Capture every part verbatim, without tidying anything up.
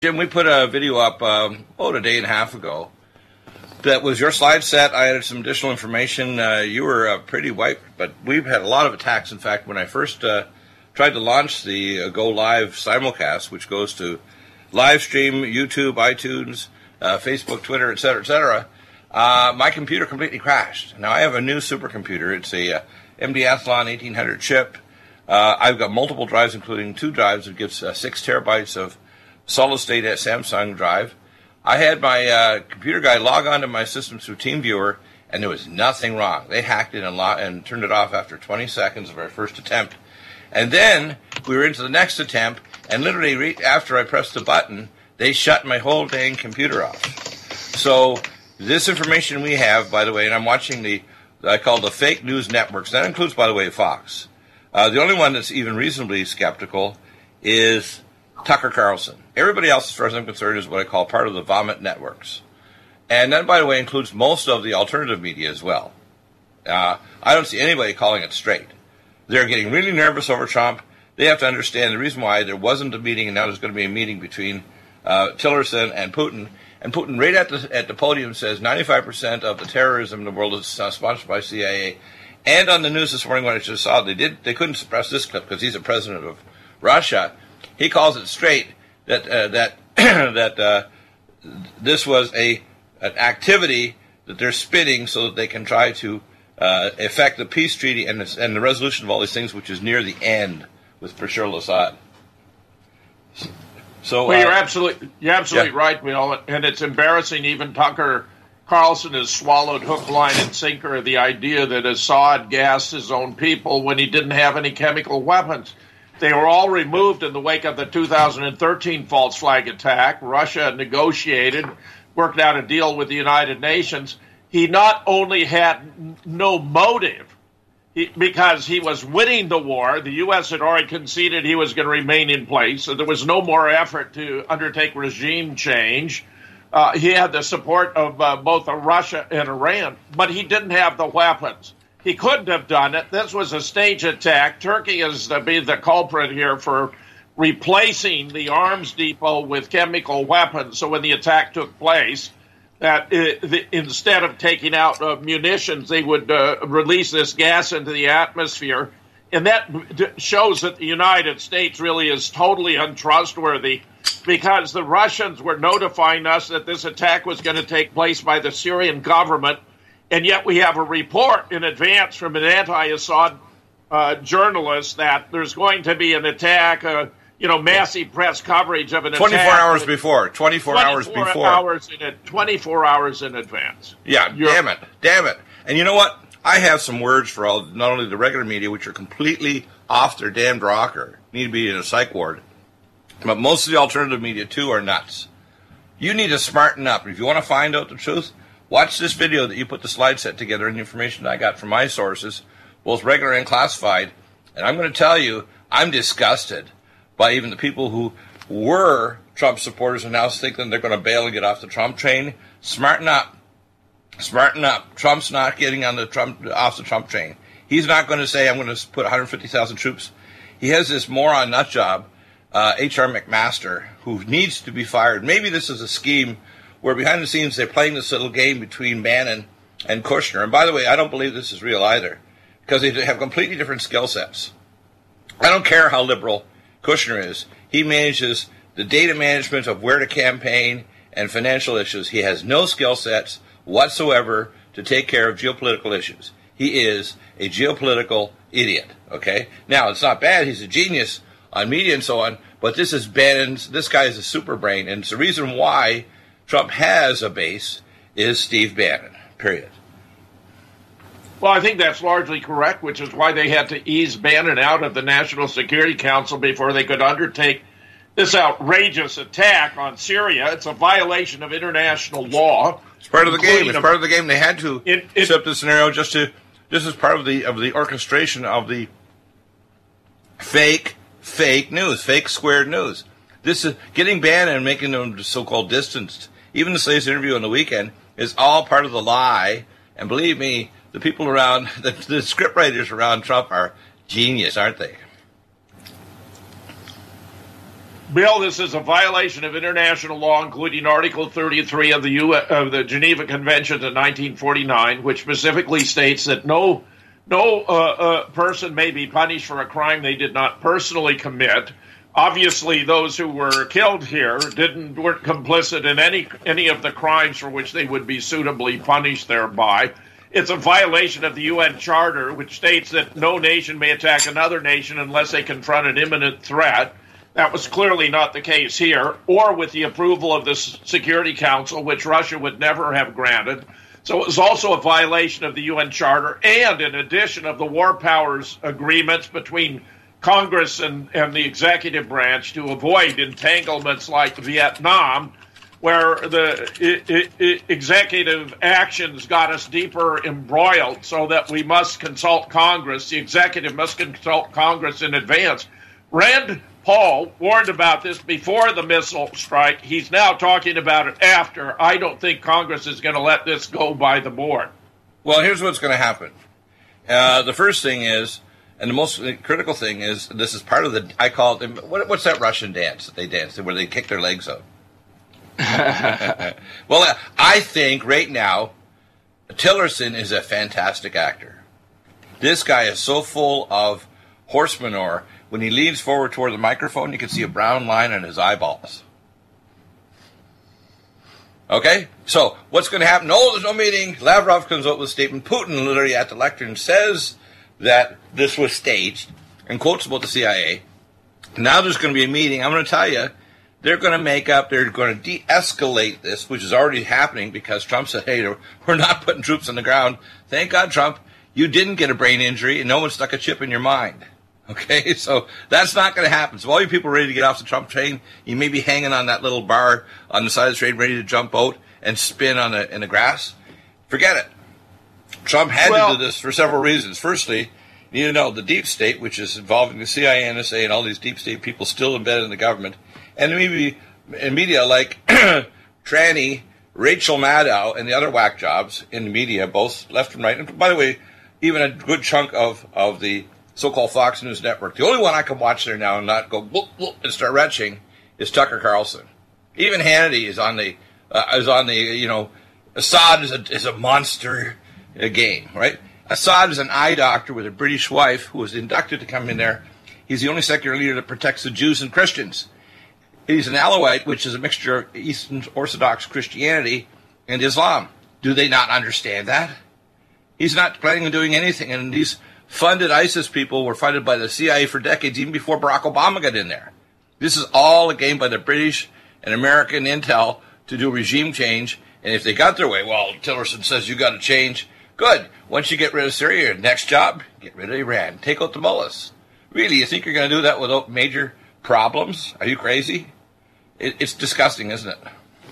Jim, we put a video up, um, oh, a day and a half ago. That was your slide set. I added some additional information. Uh, you were uh, pretty wiped, but we've had a lot of attacks. In fact, when I first uh, tried to launch the uh, Go Live simulcast, which goes to live stream, YouTube, iTunes, uh, Facebook, Twitter, et cetera, et cetera, uh, my computer completely crashed. Now, I have a new supercomputer. It's a uh, M D Athlon eighteen hundred chip. Uh, I've got multiple drives, including two drives that gives uh, six terabytes of solid-state Samsung drive. I had my uh, computer guy log onto my system through TeamViewer, and there was nothing wrong. They hacked it and, lo- and turned it off after twenty seconds of our first attempt. And then we were into the next attempt, and literally re- after I pressed the button, they shut my whole dang computer off. So this information we have, by the way, and I'm watching the, I call the fake news networks. That includes, by the way, Fox. Uh, the only one that's even reasonably skeptical is Tucker Carlson. Everybody else, as far as I'm concerned, is what I call part of the vomit networks. And that, by the way, includes most of the alternative media as well. Uh, I don't see anybody calling it straight. They're getting really nervous over Trump. They have to understand the reason why there wasn't a meeting, and now there's going to be a meeting between uh, Tillerson and Putin. And Putin, right at the, at the podium, says ninety-five percent of the terrorism in the world is uh, sponsored by C I A. And on the news this morning, when I just saw, they did they couldn't suppress this clip because he's the president of Russia. He calls it straight that uh, that that uh, this was a an activity that they're spinning so that they can try to uh, effect the peace treaty and the, and the resolution of all these things, which is near the end with Bashar al-Assad. So, well, uh, you're absolutely you're absolutely yeah. right, Bill, and it's embarrassing. Even Tucker Carlson has swallowed hook, line, and sinker the idea that Assad gassed his own people when he didn't have any chemical weapons. They were all removed in the wake of the two thousand thirteen false flag attack. Russia negotiated, worked out a deal with the United Nations. He not only had n- no motive, he, because he was winning the war. The U S had already conceded he was going to remain in place, so there was no more effort to undertake regime change. Uh, he had the support of uh, both Russia and Iran, but he didn't have the weapons. He couldn't have done it. This was a stage attack. Turkey is to be the culprit here for replacing the arms depot with chemical weapons. So when the attack took place, that uh, the, instead of taking out uh, munitions, they would uh, release this gas into the atmosphere. And that d- shows that the United States really is totally untrustworthy, because the Russians were notifying us that this attack was going to take place by the Syrian government. And yet we have a report in advance from an anti-Assad uh, journalist that there's going to be an attack, uh, you know, massive press coverage of an twenty-four attack. hours before. twenty-four hours before. Hours in a, twenty-four hours in advance. Yeah, You're, damn it. Damn it. And you know what? I have some words for all, not only the regular media, which are completely off their damned rocker, need to be in a psych ward, but most of the alternative media, too, are nuts. You need to smarten up. If you want to find out the truth, watch this video that you put the slide set together and the information I got from my sources, both regular and classified. And I'm going to tell you, I'm disgusted by even the people who were Trump supporters and now think that they're going to bail and get off the Trump train. Smarten up. Smarten up. Trump's not getting on the Trump off the Trump train. He's not going to say, I'm going to put one hundred fifty thousand troops. He has this moron nut job, uh, H R McMaster, who needs to be fired. Maybe this is a scheme where behind the scenes they're playing this little game between Bannon and Kushner. And by the way, I don't believe this is real either, because they have completely different skill sets. I don't care how liberal Kushner is. He manages the data management of where to campaign and financial issues. He has no skill sets whatsoever to take care of geopolitical issues. He is a geopolitical idiot, okay? Now, it's not bad. He's a genius on media and so on, but this is Bannon's, this guy is a super brain, and it's the reason why Trump has a base is Steve Bannon, period. Well, I think that's largely correct, which is why they had to ease Bannon out of the National Security Council before they could undertake this outrageous attack on Syria. It's a violation of international law. It's part of the game. It's part of the game. They had to it, it, accept the scenario just to, this is part of the of the orchestration of the fake, fake news, fake squared news. This is getting Bannon and making them so-called distanced. Even the latest interview on the weekend is all part of the lie. And believe me, the people around, the, the scriptwriters around Trump are genius, aren't they? Bill, this is a violation of international law, including Article thirty-three of the U- of the Geneva Convention of nineteen forty-nine, which specifically states that no no uh, uh, person may be punished for a crime they did not personally commit. Obviously, those who were killed here didn't weren't complicit in any any of the crimes for which they would be suitably punished thereby. It's a violation of the U N Charter, which states that no nation may attack another nation unless they confront an imminent threat. That was clearly not the case here, or with the approval of the Security Council, which Russia would never have granted. So it was also a violation of the U N Charter, and in addition of the war powers agreements between Congress and, and the executive branch to avoid entanglements like Vietnam, where the I, I, executive actions got us deeper embroiled, so that we must consult Congress. The executive must consult Congress in advance. Rand Paul warned about this before the missile strike. He's now talking about it after. I don't think Congress is going to let this go by the board. Well, here's what's going to happen. Uh, the first thing is, and the most critical thing is, this is part of the, I call it, what, what's that Russian dance that they dance, where they kick their legs out? Well, I think right now, Tillerson is a fantastic actor. This guy is so full of horse manure. When he leans forward toward the microphone, you can see a brown line on his eyeballs. Okay? So, what's going to happen? No, there's no meeting. Lavrov comes out with a statement. Putin, literally at the lectern, says that this was staged and quotes about the C I A. Now there's going to be a meeting. I'm going to tell you, they're going to make up, they're going to de-escalate this, which is already happening because Trump said, hey, we're not putting troops on the ground. Thank God, Trump, you didn't get a brain injury and no one stuck a chip in your mind. Okay, so that's not going to happen. So all you people ready to get off the Trump train, you may be hanging on that little bar on the side of the train ready to jump out and spin on the, in the grass. Forget it. Trump had well, to do this for several reasons. Firstly, you need to know the deep state, which is involving the C I A, N S A, and all these deep state people still embedded in the government, and maybe in media like Tranny, Rachel Maddow, and the other whack jobs in the media, both left and right. And by the way, even a good chunk of, of the so-called Fox News network. The only one I can watch there now and not go whoop, whoop, and start retching is Tucker Carlson. Even Hannity is on the uh, is on the you know Assad is a is a monster uh, game, right? Assad is an eye doctor with a British wife who was inducted to come in there. He's the only secular leader that protects the Jews and Christians. He's an Alawite, which is a mixture of Eastern Orthodox Christianity and Islam. Do they not understand that? He's not planning on doing anything, and these funded ISIS people were funded by the C I A for decades, even before Barack Obama got in there. This is all a game by the British and American intel to do regime change. And if they got their way, well, Tillerson says you got to change. Good. Once you get rid of Syria, next job, get rid of Iran. Take out the mullahs. Really, you think you're going to do that without major problems? Are you crazy? It, it's disgusting, isn't it?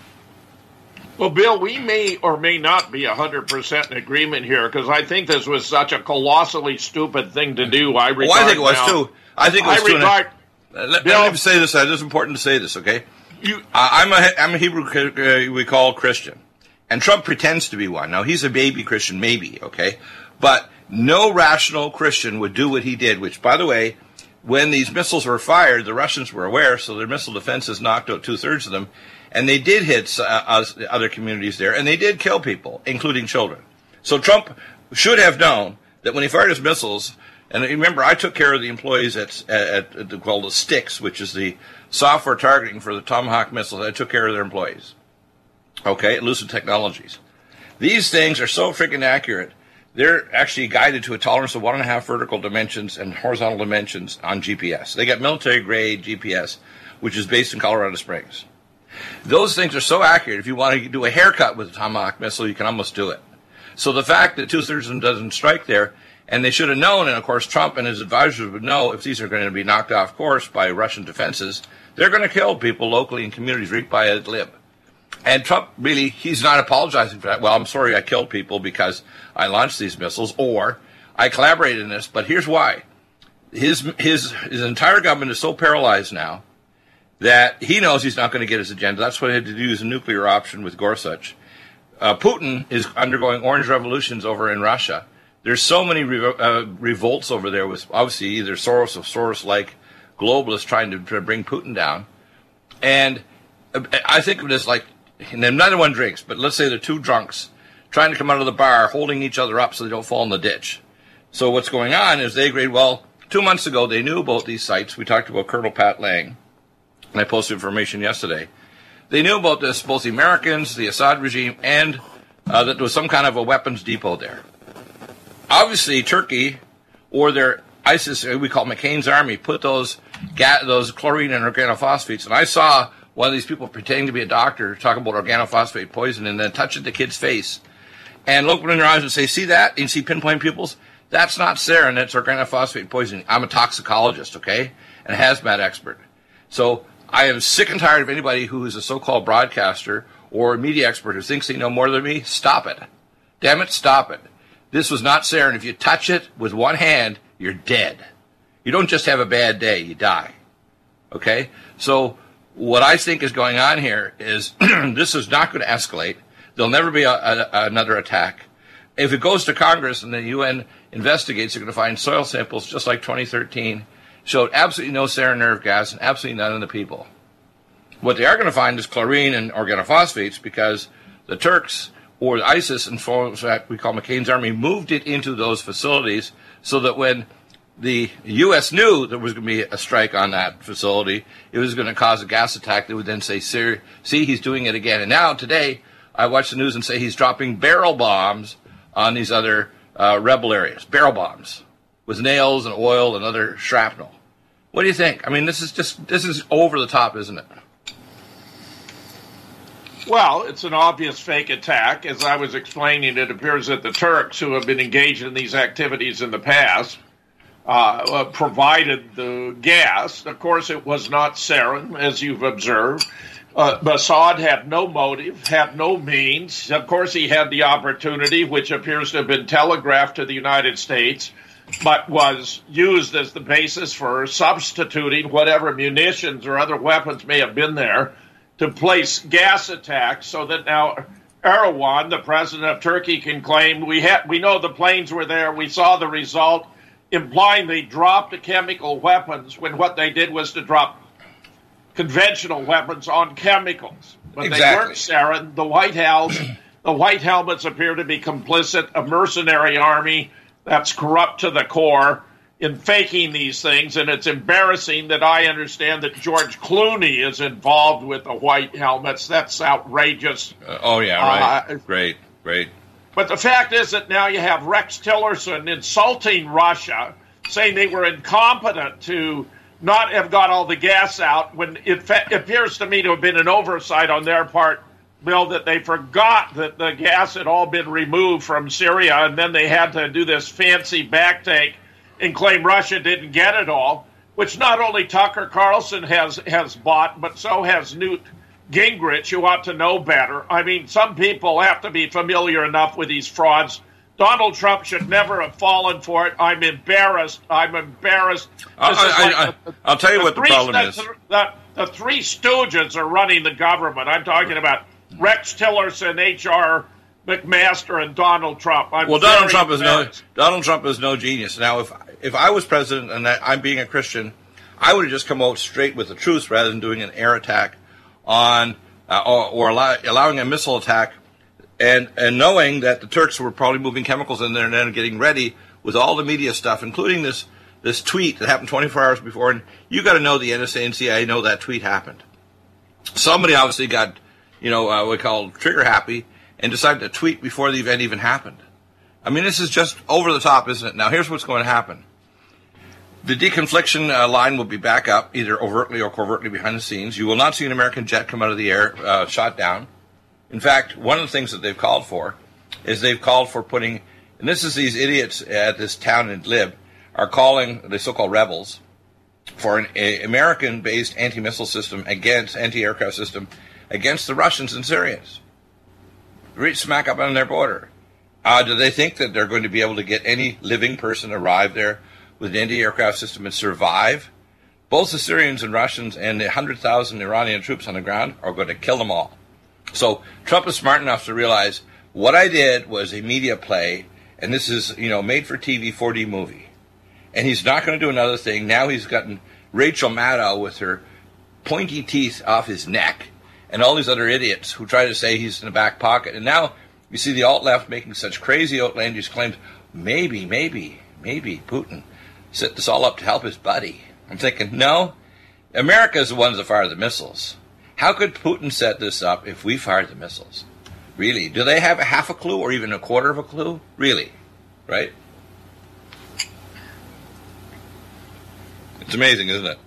Well, Bill, we may or may not be one hundred percent in agreement here, because I think this was such a colossally stupid thing to do. I regard well, I think it was, now, too. I think it was, I too. Regard, uh, let, Bill, let me say this. It is important to say this, okay? You, uh, I'm, a, I'm a Hebrew, uh, we call Christian. And Trump pretends to be one. Now, he's a baby Christian, maybe, okay? But no rational Christian would do what he did, which, by the way, when these missiles were fired, the Russians were aware, so their missile defenses knocked out two-thirds of them. And they did hit uh, other communities there, and they did kill people, including children. So Trump should have known that when he fired his missiles, and remember, I took care of the employees at, at, at the, called the STIX, which is the software targeting for the Tomahawk missiles. I took care of their employees, okay, at Lucid Technologies. These things are so freaking accurate. They're actually guided to a tolerance of one and a half vertical dimensions and horizontal dimensions on G P S. They got military-grade G P S, which is based in Colorado Springs. Those things are so accurate, if you want to do a haircut with a Tomahawk missile, you can almost do it. So the fact that two-thirds of them doesn't strike there, and they should have known, and of course Trump and his advisors would know if these are going to be knocked off course by Russian defenses, they're going to kill people locally in communities right by Idlib. And Trump, really, he's not apologizing for that. Well, I'm sorry I killed people because I launched these missiles, or I collaborated in this, but here's why. His, his, his entire government is so paralyzed now that he knows he's not going to get his agenda. That's why he had to use a nuclear option with Gorsuch. Uh, Putin is undergoing orange revolutions over in Russia. There's so many re- uh, revolts over there with, obviously, either Soros or Soros-like globalists trying to, to bring Putin down. And I think of this like, and neither one drinks, but let's say they're two drunks trying to come out of the bar, holding each other up so they don't fall in the ditch. So what's going on is they agreed, well, two months ago they knew about these sites. We talked about Colonel Pat Lang, and I posted information yesterday. They knew about this, both the Americans, the Assad regime, and uh, that there was some kind of a weapons depot there. Obviously, Turkey, or their ISIS, we call McCain's army, put those ga- those chlorine and organophosphates. And I saw one of these people pretending to be a doctor talk about organophosphate poison and then touching the kid's face and look in their eyes and say, see that? And you see pinpoint pupils? That's not sarin, that's organophosphate poisoning. I'm a toxicologist, okay? And a hazmat expert. So I am sick and tired of anybody who is a so-called broadcaster or a media expert who thinks they know more than me. Stop it. Damn it, stop it. This was not sarin. If you touch it with one hand, you're dead. You don't just have a bad day, you die. Okay? So what I think is going on here is this is not going to escalate. There'll never be a, a, another attack. If it goes to Congress and the U N investigates, they're going to find soil samples just like twenty thirteen, showed absolutely no sarin nerve gas and absolutely none in the people. What they are going to find is chlorine and organophosphates because the Turks or the ISIS, in fact, we call McCain's army, moved it into those facilities so that when the U S knew there was going to be a strike on that facility, it was going to cause a gas attack. They would then say, see, he's doing it again. And now today, I watch the news and say he's dropping barrel bombs on these other uh, rebel areas. Barrel bombs with nails and oil and other shrapnel. What do you think? I mean, this is just, this is over the top, isn't it? Well, it's an obvious fake attack. As I was explaining, it appears that the Turks, who have been engaged in these activities in the past, uh, provided the gas. Of course, it was not sarin, as you've observed. Uh, Assad had no motive, had no means. Of course, he had the opportunity, which appears to have been telegraphed to the United States, but was used as the basis for substituting whatever munitions or other weapons may have been there to place gas attacks so that now Erdogan, the president of Turkey, can claim we had, we know the planes were there, we saw the result, implying they dropped the chemical weapons when what they did was to drop conventional weapons on chemicals. But exactly. They weren't sarin. The White House, the White Helmets appear to be complicit, a mercenary army that's corrupt to the core in faking these things, and it's embarrassing that I understand that George Clooney is involved with the White Helmets. That's outrageous. Uh, oh, yeah, right. Uh, great, great. But the fact is that now you have Rex Tillerson insulting Russia, saying they were incompetent to not have got all the gas out, when it fa- appears to me to have been an oversight on their part, Bill, that they forgot that the gas had all been removed from Syria, and then they had to do this fancy backtake and claim Russia didn't get it all, which not only Tucker Carlson has, has bought, but so has Newt Gingrich, who ought to know better. I mean, some people have to be familiar enough with these frauds. Donald Trump should never have fallen for it. I'm embarrassed. I'm embarrassed. I, I, like I, the, I'll tell you the what the problem the, is. The, the three stooges are running the government. I'm talking about Rex Tillerson, H R McMaster, and Donald Trump. I'm well, Donald Trump is no Donald Trump is no genius. Now, if if I was president and I'm being a Christian, I would have just come out straight with the truth rather than doing an air attack on uh, or, or allow, allowing a missile attack, and and knowing that the Turks were probably moving chemicals in there and then getting ready with all the media stuff, including this this tweet that happened twenty-four hours before. And you got to know the N S A and C I A know that tweet happened. Somebody obviously got, you know, uh, what we call trigger happy and decided to tweet before the event even happened. I mean, this is just over the top, isn't it? Now, here's what's going to happen. The deconfliction uh, line will be back up, either overtly or covertly behind the scenes. You will not see an American jet come out of the air, uh, shot down. In fact, one of the things that they've called for is they've called for putting, and this is these idiots at this town in Idlib, are calling the so-called rebels for an a American-based anti-missile system against, anti-aircraft system against the Russians and Syrians. Reach smack up on their border. Uh, do they think that they're going to be able to get any living person arrive there with an anti-aircraft system and survive? Both the Syrians and Russians and the one hundred thousand Iranian troops on the ground are going to kill them all. So Trump is smart enough to realize what I did was a media play, and this is, you know, made-for-T V four D movie. And he's not going to do another thing. Now he's gotten Rachel Maddow with her pointy teeth off his neck, and all these other idiots who try to say he's in the back pocket. And now you see the alt-left making such crazy outlandish claims. Maybe, maybe, maybe Putin set this all up to help his buddy. I'm thinking, no, America is the ones that fire the missiles. How could Putin set this up if we fired the missiles? Really? Do they have a half a clue or even a quarter of a clue? Really? Right? It's amazing, isn't it?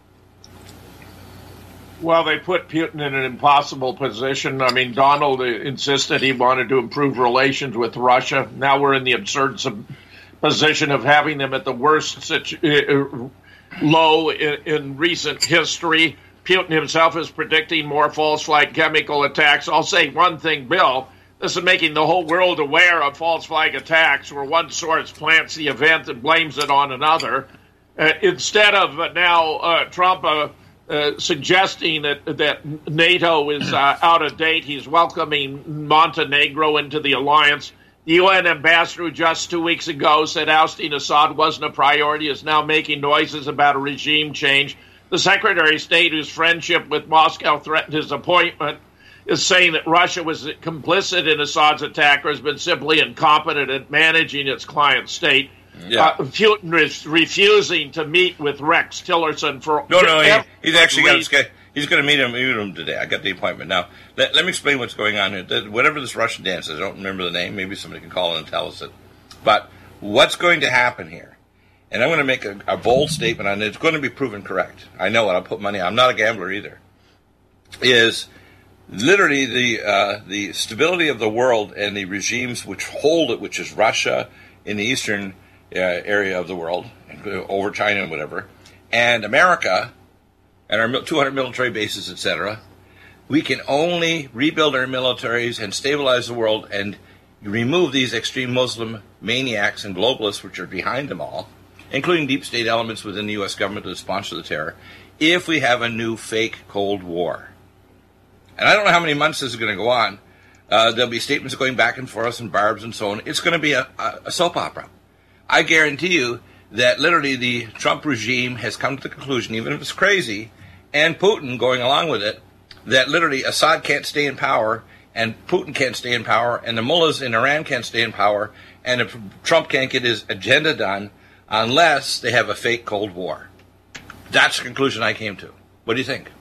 Well, they put Putin in an impossible position. I mean, Donald insisted he wanted to improve relations with Russia. Now we're in the absurd sub- position of having them at the worst situ- low in, in recent history. Putin himself is predicting more false flag chemical attacks. I'll say one thing, Bill. This is making the whole world aware of false flag attacks where one source plants the event and blames it on another. Uh, instead of uh, now uh, Trump uh, uh, suggesting that, that NATO is uh, out of date, he's welcoming Montenegro into the alliance. The U N ambassador who just two weeks ago said ousting Assad wasn't a priority is now making noises about a regime change. The Secretary of State, whose friendship with Moscow threatened his appointment, is saying that Russia was complicit in Assad's attack or has been simply incompetent at managing its client state. Yeah. Uh, Putin is refusing to meet with Rex Tillerson for no, no. He, he's actually got his, he's going to meet him, meet him today. I got the appointment now. Let, let me explain what's going on here. Whatever this Russian dance is, I don't remember the name. Maybe somebody can call in and tell us it. But what's going to happen here? And I'm going to make a, a bold statement on it. It's going to be proven correct. I know it. I'll put money on. I'm not a gambler either. Is literally the uh, the stability of the world and the regimes which hold it, which is Russia in the eastern uh, area of the world, over China and whatever, and America and our two hundred military bases, et cetera. We can only rebuild our militaries and stabilize the world and remove these extreme Muslim maniacs and globalists which are behind them all, including deep state elements within the U S government that sponsor the terror, if we have a new fake Cold War. And I don't know how many months this is going to go on. Uh, there'll be statements going back and forth and barbs and so on. It's going to be a, a, a soap opera. I guarantee you that literally the Trump regime has come to the conclusion, even if it's crazy, and Putin going along with it, that literally Assad can't stay in power, and Putin can't stay in power, and the mullahs in Iran can't stay in power, and if Trump can't get his agenda done unless they have a fake Cold War. That's the conclusion I came to. What do you think?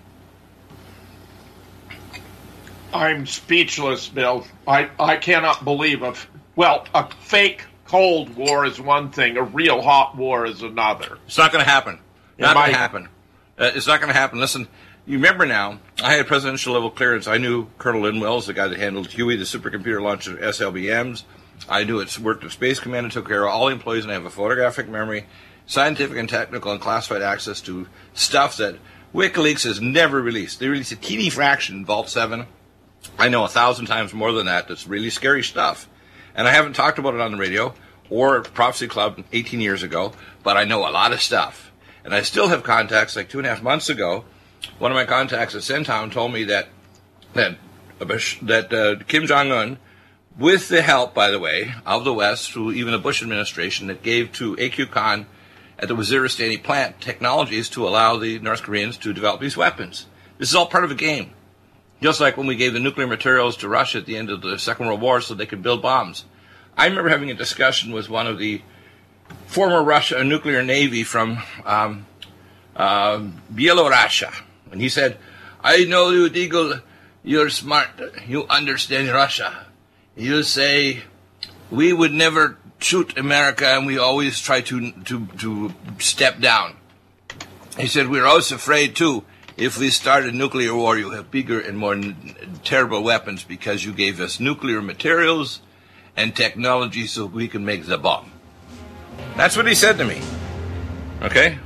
I'm speechless, Bill. I, I cannot believe a, well, a fake Cold War is one thing, a real hot war is another. It's not going to happen. Not going to happen. Uh, it's not going to happen. Listen, you remember now, I had presidential level clearance. I knew Colonel Lynn Wells, the guy that handled Huey, the supercomputer launch of S L B Ms. I knew it worked at Space Command and took care of all the employees, and I have a photographic memory, scientific and technical and classified access to stuff that WikiLeaks has never released. They released a teeny fraction in Vault seven. I know a thousand times more than that. That's really scary stuff. And I haven't talked about it on the radio or Prophecy Club eighteen years ago, but I know a lot of stuff. And I still have contacts. Like two and a half months ago, one of my contacts at Centown told me that that, that uh, Kim Jong-un, with the help, by the way, of the West, through even the Bush administration, that gave to A Q CON at the Waziristani plant technologies to allow the North Koreans to develop these weapons. This is all part of a game. Just like when we gave the nuclear materials to Russia at the end of the Second World War so they could build bombs. I remember having a discussion with one of the former Russia nuclear navy from um, uh, Bielorussia. And he said, I know you, Deagle, you're smart. You understand Russia. You say, we would never shoot America and we always try to, to, to step down. He said, we're always afraid, too. If we start a nuclear war, you have bigger and more n- terrible weapons because you gave us nuclear materials and technology so we can make the bomb. That's what he said to me. Okay?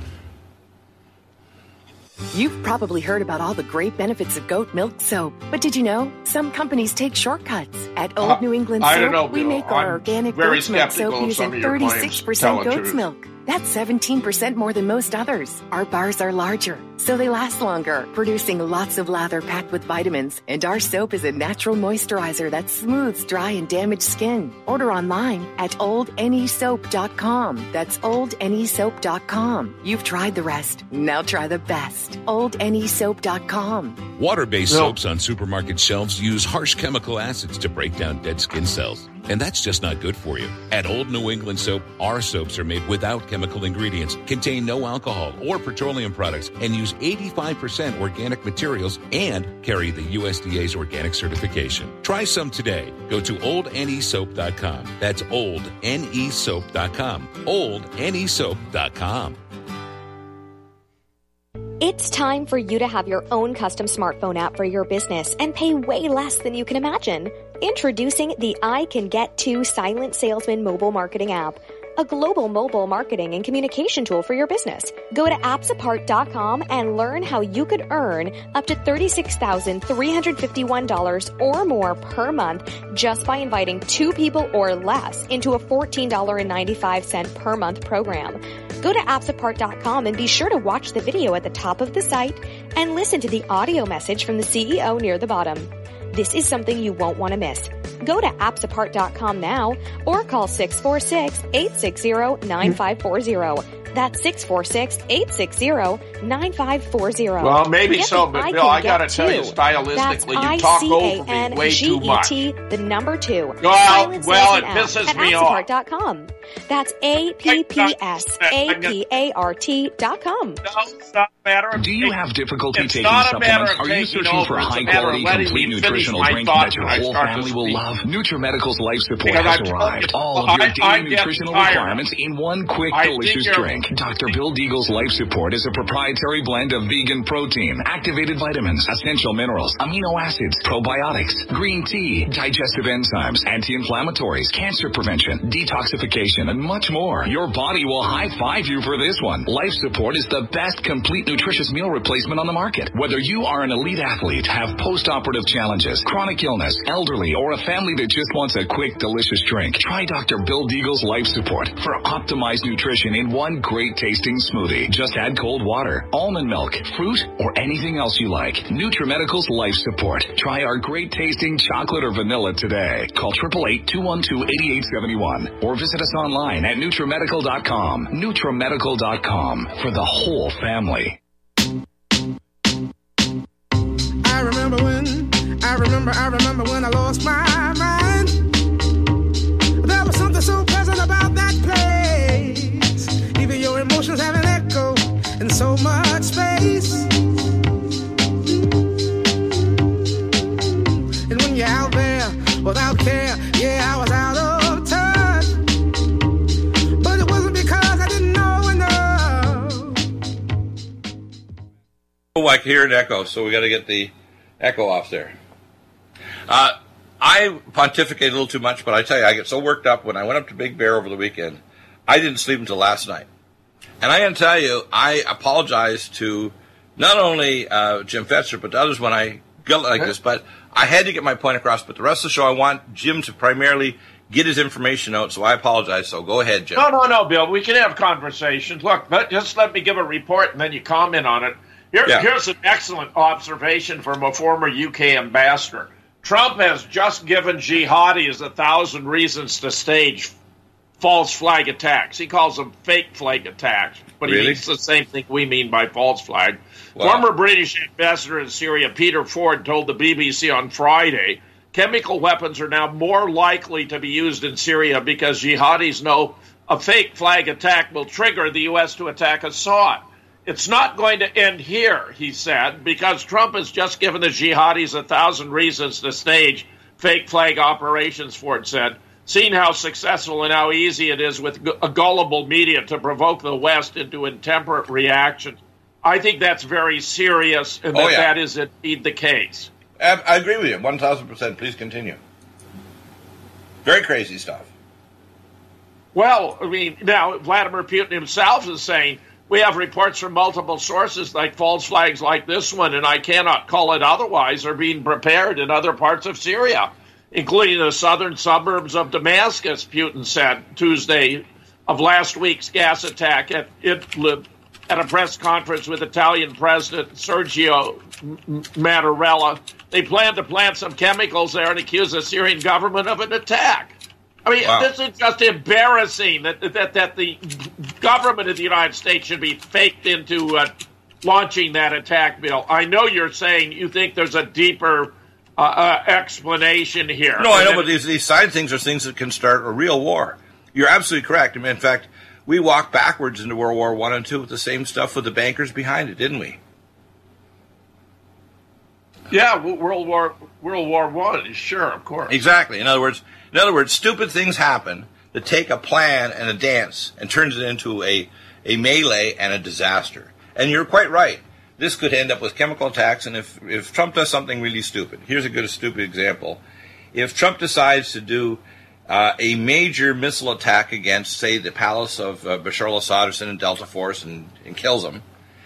You've probably heard about all the great benefits of goat milk soap, but did you know some companies take shortcuts? At Old uh, New England I Soap, don't know, we make our I'm organic goat's milk soap using thirty-six percent goat's milk. That's seventeen percent more than most others. Our bars are larger, so they last longer, producing lots of lather packed with vitamins. And our soap is a natural moisturizer that smooths dry and damaged skin. Order online at old ne soap dot com. That's old ne soap dot com. You've tried the rest. Now try the best. old ne soap dot com. Water-based No. soaps on supermarket shelves use harsh chemical acids to break down dead skin cells. And that's just not good for you. At Old New England Soap, our soaps are made without chemical ingredients, contain no alcohol or petroleum products, and use eighty-five percent organic materials and carry the U S D A's organic certification. Try some today. Go to old ne soap dot com. That's old ne soap dot com. old ne soap dot com. It's time for you to have your own custom smartphone app for your business and pay way less than you can imagine. Introducing the I Can Get To Silent Salesman mobile marketing app, a global mobile marketing and communication tool for your business. Go to apps apart dot com and learn how you could earn up to thirty-six thousand three hundred fifty-one dollars or more per month just by inviting two people or less into a fourteen dollars and ninety-five cents per month program. Go to apps apart dot com and be sure to watch the video at the top of the site and listen to the audio message from the C E O near the bottom. This is something you won't want to miss. Go to apps apart dot com now or call six four six, eight six zero, nine five four zero. That's six four six, eight six zero, nine five four zero. Well, maybe Get so, the but I Bill, Can I got to Get tell you, To. stylistically, That's you talk over me way too much. I C A N G E T, the number two. Well, Silent well, it Salesman app pisses at me apps off. apart dot com. That's A P P S A P A R T dot com. No, it's not a matter of Do you have difficulty It's taking not a matter supplements? of Are you taking searching for over. a It's a matter of high-quality, letting complete me nutritional finish my drink thought that your when I whole start to family will speak. love? NutriMedical's Life Support Because has I'm telling arrived. you, All of your I- daily I get nutritional tired. requirements in one quick, I think delicious you're- drink. Doctor Bill Deagle's Life Support is a proprietary blend of vegan protein, activated vitamins, essential minerals, amino acids, probiotics, green tea, digestive enzymes, anti-inflammatories, cancer prevention, detoxification, and much more. Your body will high-five you for this one. Life Support is the best complete nutritious meal replacement on the market. Whether you are an elite athlete, have post-operative challenges, chronic illness, elderly, or a family that just wants a quick, delicious drink, try Doctor Bill Deagle's Life Support for optimized nutrition in one great tasting smoothie. Just add cold water, almond milk, fruit, or anything else you like. NutriMedical's Life Support. Try our great tasting chocolate or vanilla today. Call eight eight eight, two one two, eight eight seven one or visit us online at NutriMedical dot com. NutriMedical dot com for the whole family. I remember when, I remember, I remember when I lost my mind. There was something so pleasant about that place. Even your emotions have an echo in so much space. And when you're out there without care, yeah, I was out of touch. But it wasn't because I didn't know enough. Oh, I can hear an echo, so we got to get the echo off there. Uh, I pontificate a little too much, but I tell you, I get so worked up when I went up to Big Bear over the weekend. I didn't sleep until last night. And I got to tell you, I apologize to not only uh, Jim Fetzer, but to others when I go like this, but I had to get my point across. But the rest of the show, I want Jim to primarily get his information out, so I apologize. So go ahead, Jim. No, no, no, Bill. We can have conversations. Look, let, just let me give a report, and then you comment on it. Here, Yeah. Here's an excellent observation from a former U K ambassador. Trump has just given jihadis a thousand reasons to stage false flag attacks. He calls them fake flag attacks, but he Really? means the same thing we mean by false flag. Wow. Former British ambassador in Syria, Peter Ford, told the B B C on Friday, chemical weapons are now more likely to be used in Syria because jihadis know a fake flag attack will trigger the U S to attack Assad. It's not going to end here, he said, because Trump has just given the jihadis a thousand reasons to stage fake flag operations, Ford said. Seeing how successful and how easy it is with a gullible media to provoke the West into intemperate reactions, I think that's very serious, and that Oh, yeah. that is indeed the case. I, I agree with you, one thousand percent. Please continue. Very crazy stuff. Well, I mean, now Vladimir Putin himself is saying, we have reports from multiple sources like false flags like this one, and I cannot call it otherwise, are being prepared in other parts of Syria, including the southern suburbs of Damascus, Putin said Tuesday of last week's gas attack at Idlib at a press conference with Italian President Sergio Mattarella. They plan to plant some chemicals there and accuse the Syrian government of an attack. I mean, wow. This is just embarrassing that, that that the government of the United States should be faked into uh, launching that attack, Bill. I know you're saying you think there's a deeper uh, uh, explanation here. No, I know, but these, these side things are things that can start a real war. You're absolutely correct. I mean, in fact, we walked backwards into World War One and Two with the same stuff with the bankers behind it, didn't we? Yeah, World War World War One, sure, of course. Exactly. In other words, in other words, stupid things happen that take a plan and a dance and turns it into a, a melee and a disaster. And you're quite right. This could end up with chemical attacks, and if, if Trump does something really stupid, here's a good stupid example. If Trump decides to do uh, a major missile attack against, say, the palace of uh, Bashar al-Assad or send in Delta Force and, and kills him,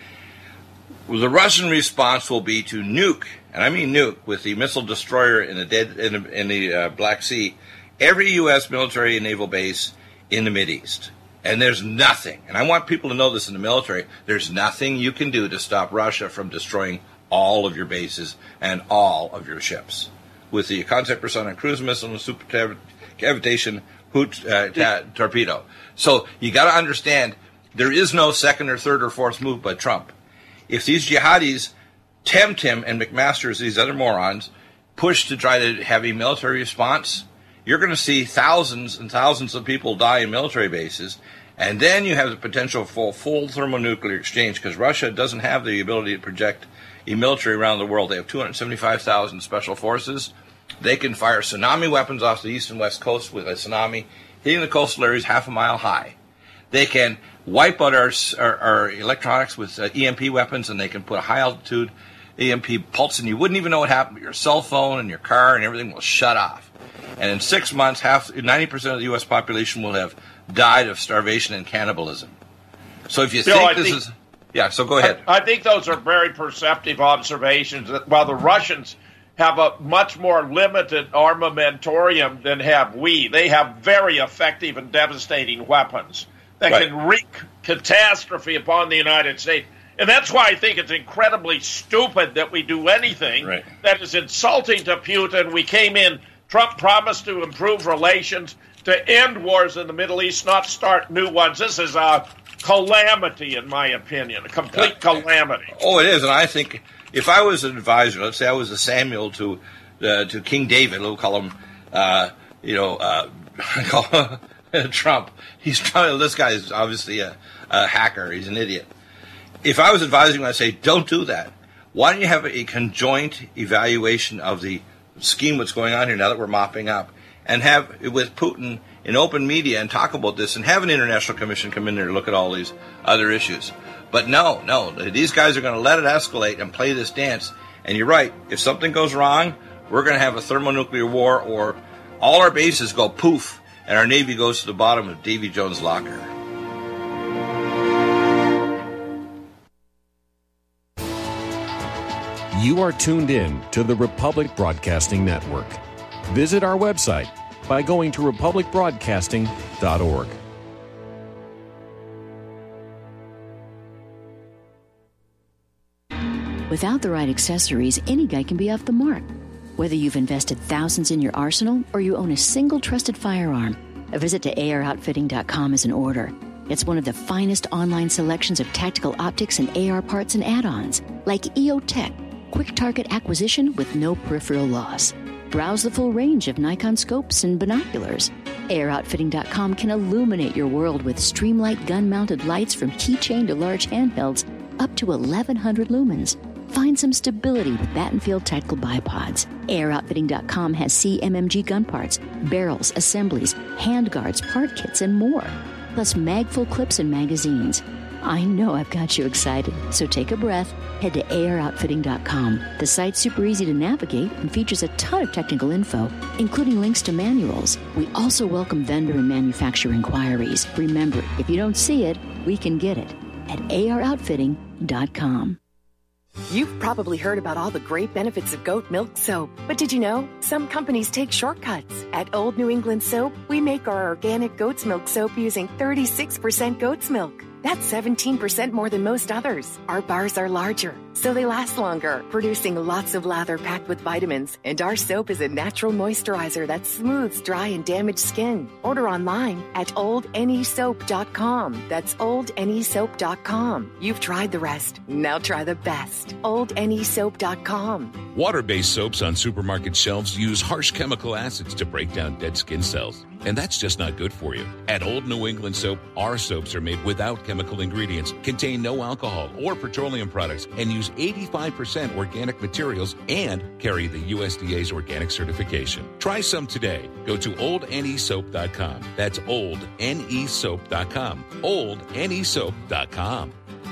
well, the Russian response will be to nuke, and I mean nuke, with the missile destroyer in the dead in the, in the uh, Black Sea, every U S military and naval base in the Mideast. And there's nothing, and I want people to know this in the military, there's nothing you can do to stop Russia from destroying all of your bases and all of your ships. With the concept persona cruise missile and super cavitation hoot uh, ta- torpedo. So you got to understand, there is no second or third or fourth move by Trump. If these jihadis tempt him and McMaster's, these other morons, push to try to have a military response, you're going to see thousands and thousands of people die in military bases, and then you have the potential for full thermonuclear exchange, because Russia doesn't have the ability to project a military around the world. They have two hundred seventy-five thousand special forces. They can fire tsunami weapons off the east and west coast with a tsunami hitting the coastal areas half a mile high. They can wipe out our, our, our electronics with uh, E M P weapons, and they can put a high-altitude E M P pulse, and you wouldn't even know what happened. Your cell phone and your car and everything will shut off. And in six months, half ninety percent of the U S population will have died of starvation and cannibalism. So if you Bill, think I this think, is... Yeah, so go ahead. I, I think those are very perceptive observations. That while the Russians have a much more limited armamentarium than have we, they have very effective and devastating weapons that right. can wreak catastrophe upon the United States. And that's why I think it's incredibly stupid that we do anything right. that is insulting to Putin. We came in, Trump promised to improve relations, to end wars in the Middle East, not start new ones. This is a calamity, in my opinion, a complete uh, calamity. Oh, it is, and I think if I was an advisor, let's say I was a Samuel to uh, to King David, we'll call him, uh, you know, uh, call Trump. He's trying. This guy is obviously a, a hacker. He's an idiot. If I was advising him, I'd say, don't do that. Why don't you have a conjoint evaluation of the scheme, what's going on here now that we're mopping up, and have with Putin in open media and talk about this, and have an international commission come in there to look at all these other issues. But no, no, these guys are going to let it escalate and play this dance. And you're right, if something goes wrong, we're going to have a thermonuclear war, or all our bases go poof, and our Navy goes to the bottom of Davy Jones' locker. You are tuned in to the Republic Broadcasting Network. Visit our website by going to republic broadcasting dot org. Without the right accessories, any guy can be off the mark. Whether you've invested thousands in your arsenal or you own a single trusted firearm, a visit to A R outfitting dot com is in order. It's one of the finest online selections of tactical optics and A R parts and add-ons, like E O Tech, quick target acquisition with no peripheral loss. Browse the full range of Nikon scopes and binoculars. A R outfitting dot com can illuminate your world with Streamlight gun-mounted lights from keychain to large handhelds up to eleven hundred lumens. Find some stability with Battenfield tactical bipods. A R outfitting dot com has C M M G gun parts, barrels, assemblies, handguards, part kits, and more. Plus mag-full clips and magazines. I know I've got you excited, so take a breath. Head to A R outfitting dot com. The site's super easy to navigate and features a ton of technical info, including links to manuals. We also welcome vendor and manufacturer inquiries. Remember, if you don't see it, we can get it at A R outfitting dot com. You've probably heard about all the great benefits of goat milk soap, but did you know some companies take shortcuts? At Old New England Soap, we make our organic goat's milk soap using thirty-six percent goat's milk. That's seventeen percent more than most others. Our bars are larger, so they last longer, producing lots of lather packed with vitamins. And our soap is a natural moisturizer that smooths dry and damaged skin. Order online at old n e soap dot com. That's old n e soap dot com. You've tried the rest. Now try the best. old n e soap dot com. Water-based soaps on supermarket shelves use harsh chemical acids to break down dead skin cells. And that's just not good for you. At Old New England Soap, our soaps are made without chemical ingredients, contain no alcohol or petroleum products, and use eighty-five percent organic materials and carry the U S D A's organic certification. Try some today. Go to old n e soap dot com. That's old n e soap dot com. old n e soap dot com.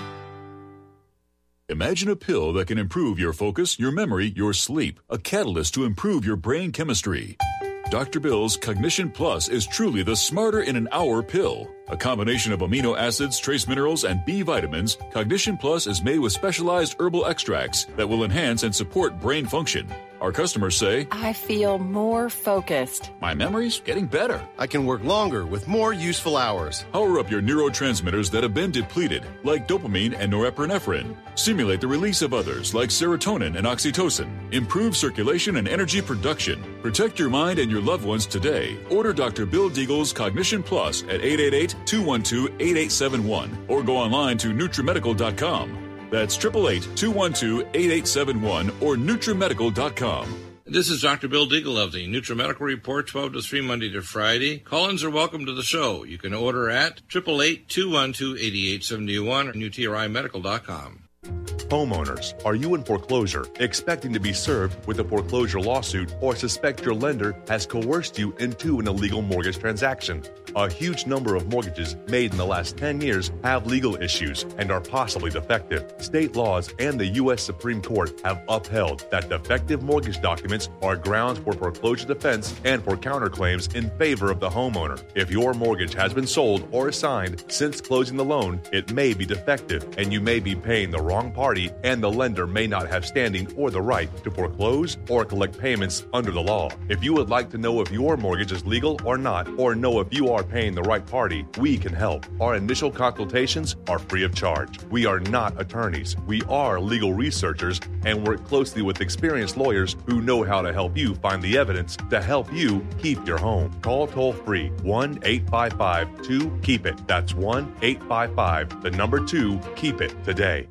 Imagine a pill that can improve your focus, your memory, your sleep, a catalyst to improve your brain chemistry. Doctor Bill's Cognition Plus is truly the smarter in an hour pill. A combination of amino acids, trace minerals, and B vitamins, Cognition Plus is made with specialized herbal extracts that will enhance and support brain function. Our customers say, I feel more focused. My memory's getting better. I can work longer with more useful hours. Power up your neurotransmitters that have been depleted, like dopamine and norepinephrine. Stimulate the release of others, like serotonin and oxytocin. Improve circulation and energy production. Protect your mind and your loved ones today. Order Doctor Bill Deagle's Cognition Plus at eight eight eight, two one two, eight eight seven one or go online to nutrimedical dot com. That's eight eight eight, two one two, eight eight seven one or nutrimedical dot com. This is Doctor Bill Deagle of the NutriMedical Report, twelve to three, Monday to Friday. Call-ins are welcome to the show. You can order at eight eight eight, two one two, eight eight seven one or nutri medical dot com. Homeowners, are you in foreclosure, expecting to be served with a foreclosure lawsuit, or suspect your lender has coerced you into an illegal mortgage transaction? A huge number of mortgages made in the last ten years have legal issues and are possibly defective. State laws and the U S Supreme Court have upheld that defective mortgage documents are grounds for foreclosure defense and for counterclaims in favor of the homeowner. If your mortgage has been sold or assigned since closing the loan, it may be defective and you may be paying the wrong party, and the lender may not have standing or the right to foreclose or collect payments under the law. If you would like to know if your mortgage is legal or not, or know if you are paying the right party, we can help. Our initial consultations are free of charge. We are not attorneys. We are legal researchers and work closely with experienced lawyers who know how to help you find the evidence to help you keep your home. Call toll free one eight five five, two, keep it. That's one eight five five, the number two, keep it today.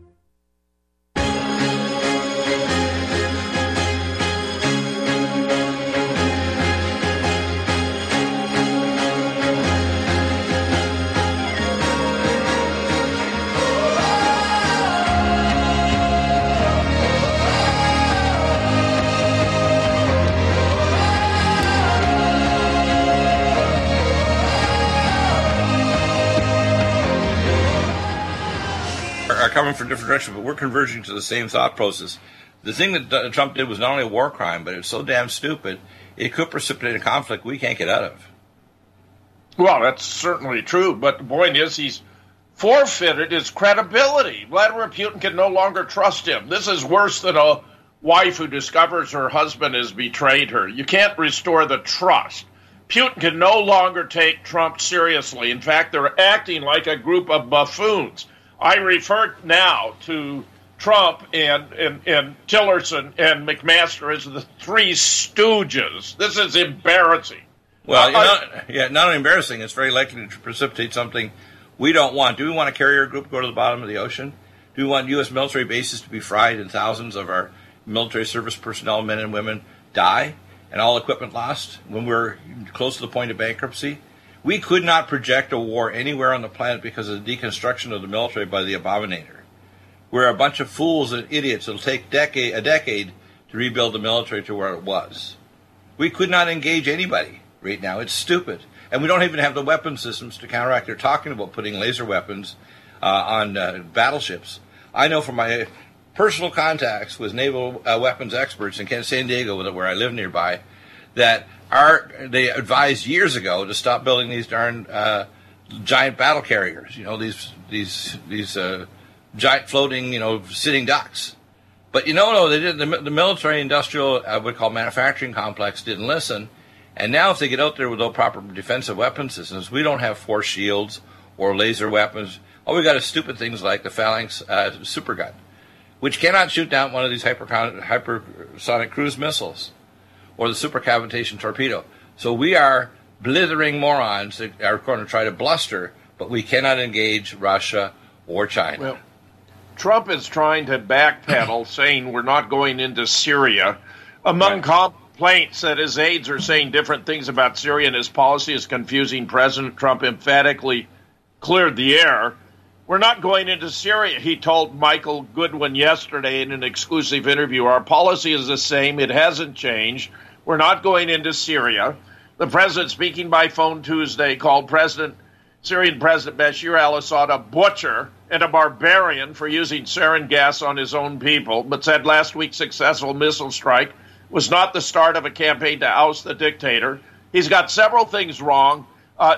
Are coming from different directions, but we're converging to the same thought process. The thing that Trump did was not only a war crime, but it was so damn stupid, it could precipitate a conflict we can't get out of. Well, that's certainly true, but the point is he's forfeited his credibility. Vladimir Putin can no longer trust him. This is worse than a wife who discovers her husband has betrayed her. You can't restore the trust. Putin can no longer take Trump seriously. In fact, they're acting like a group of buffoons. I refer now to Trump and, and, and Tillerson and McMaster as the three stooges. This is embarrassing. Well, uh, you know, yeah, not only embarrassing, it's very likely to precipitate something we don't want. Do we want a carrier group to go to the bottom of the ocean? Do we want U S military bases to be fried and thousands of our military service personnel, men and women, die and all equipment lost when we're close to the point of bankruptcy? We could not project a war anywhere on the planet because of the deconstruction of the military by the Abominator. We're a bunch of fools and idiots. It'll take decade, a decade to rebuild the military to where it was. We could not engage anybody right now. It's stupid. And we don't even have the weapon systems to counteract. They're talking about putting laser weapons uh, on uh, battleships. I know from my personal contacts with naval uh, weapons experts in San Diego, where I live nearby, that Our, they advised years ago to stop building these darn uh, giant battle carriers. You know, these these these uh, giant floating, you know, sitting ducks. But you know, no, they did. The, the military-industrial, I would call manufacturing complex, didn't listen. And now, if they get out there with no proper defensive weapon systems, we don't have force shields or laser weapons. All we got is stupid things like the Phalanx uh, supergun, which cannot shoot down one of these hyper, hypersonic cruise missiles or the supercavitation torpedo. So we are blithering morons that are going to try to bluster, but we cannot engage Russia or China. Well, Trump is trying to backpedal, saying we're not going into Syria. Among right. complaints that his aides are saying different things about Syria and his policy is confusing, President Trump emphatically cleared the air. We're not going into Syria, he told Michael Goodwin yesterday in an exclusive interview. Our policy is the same. It hasn't changed. We're not going into Syria. The president, speaking by phone Tuesday, called President Syrian President Bashar al-Assad a butcher and a barbarian for using sarin gas on his own people, but said last week's successful missile strike was not the start of a campaign to oust the dictator. He's got several things wrong. Uh,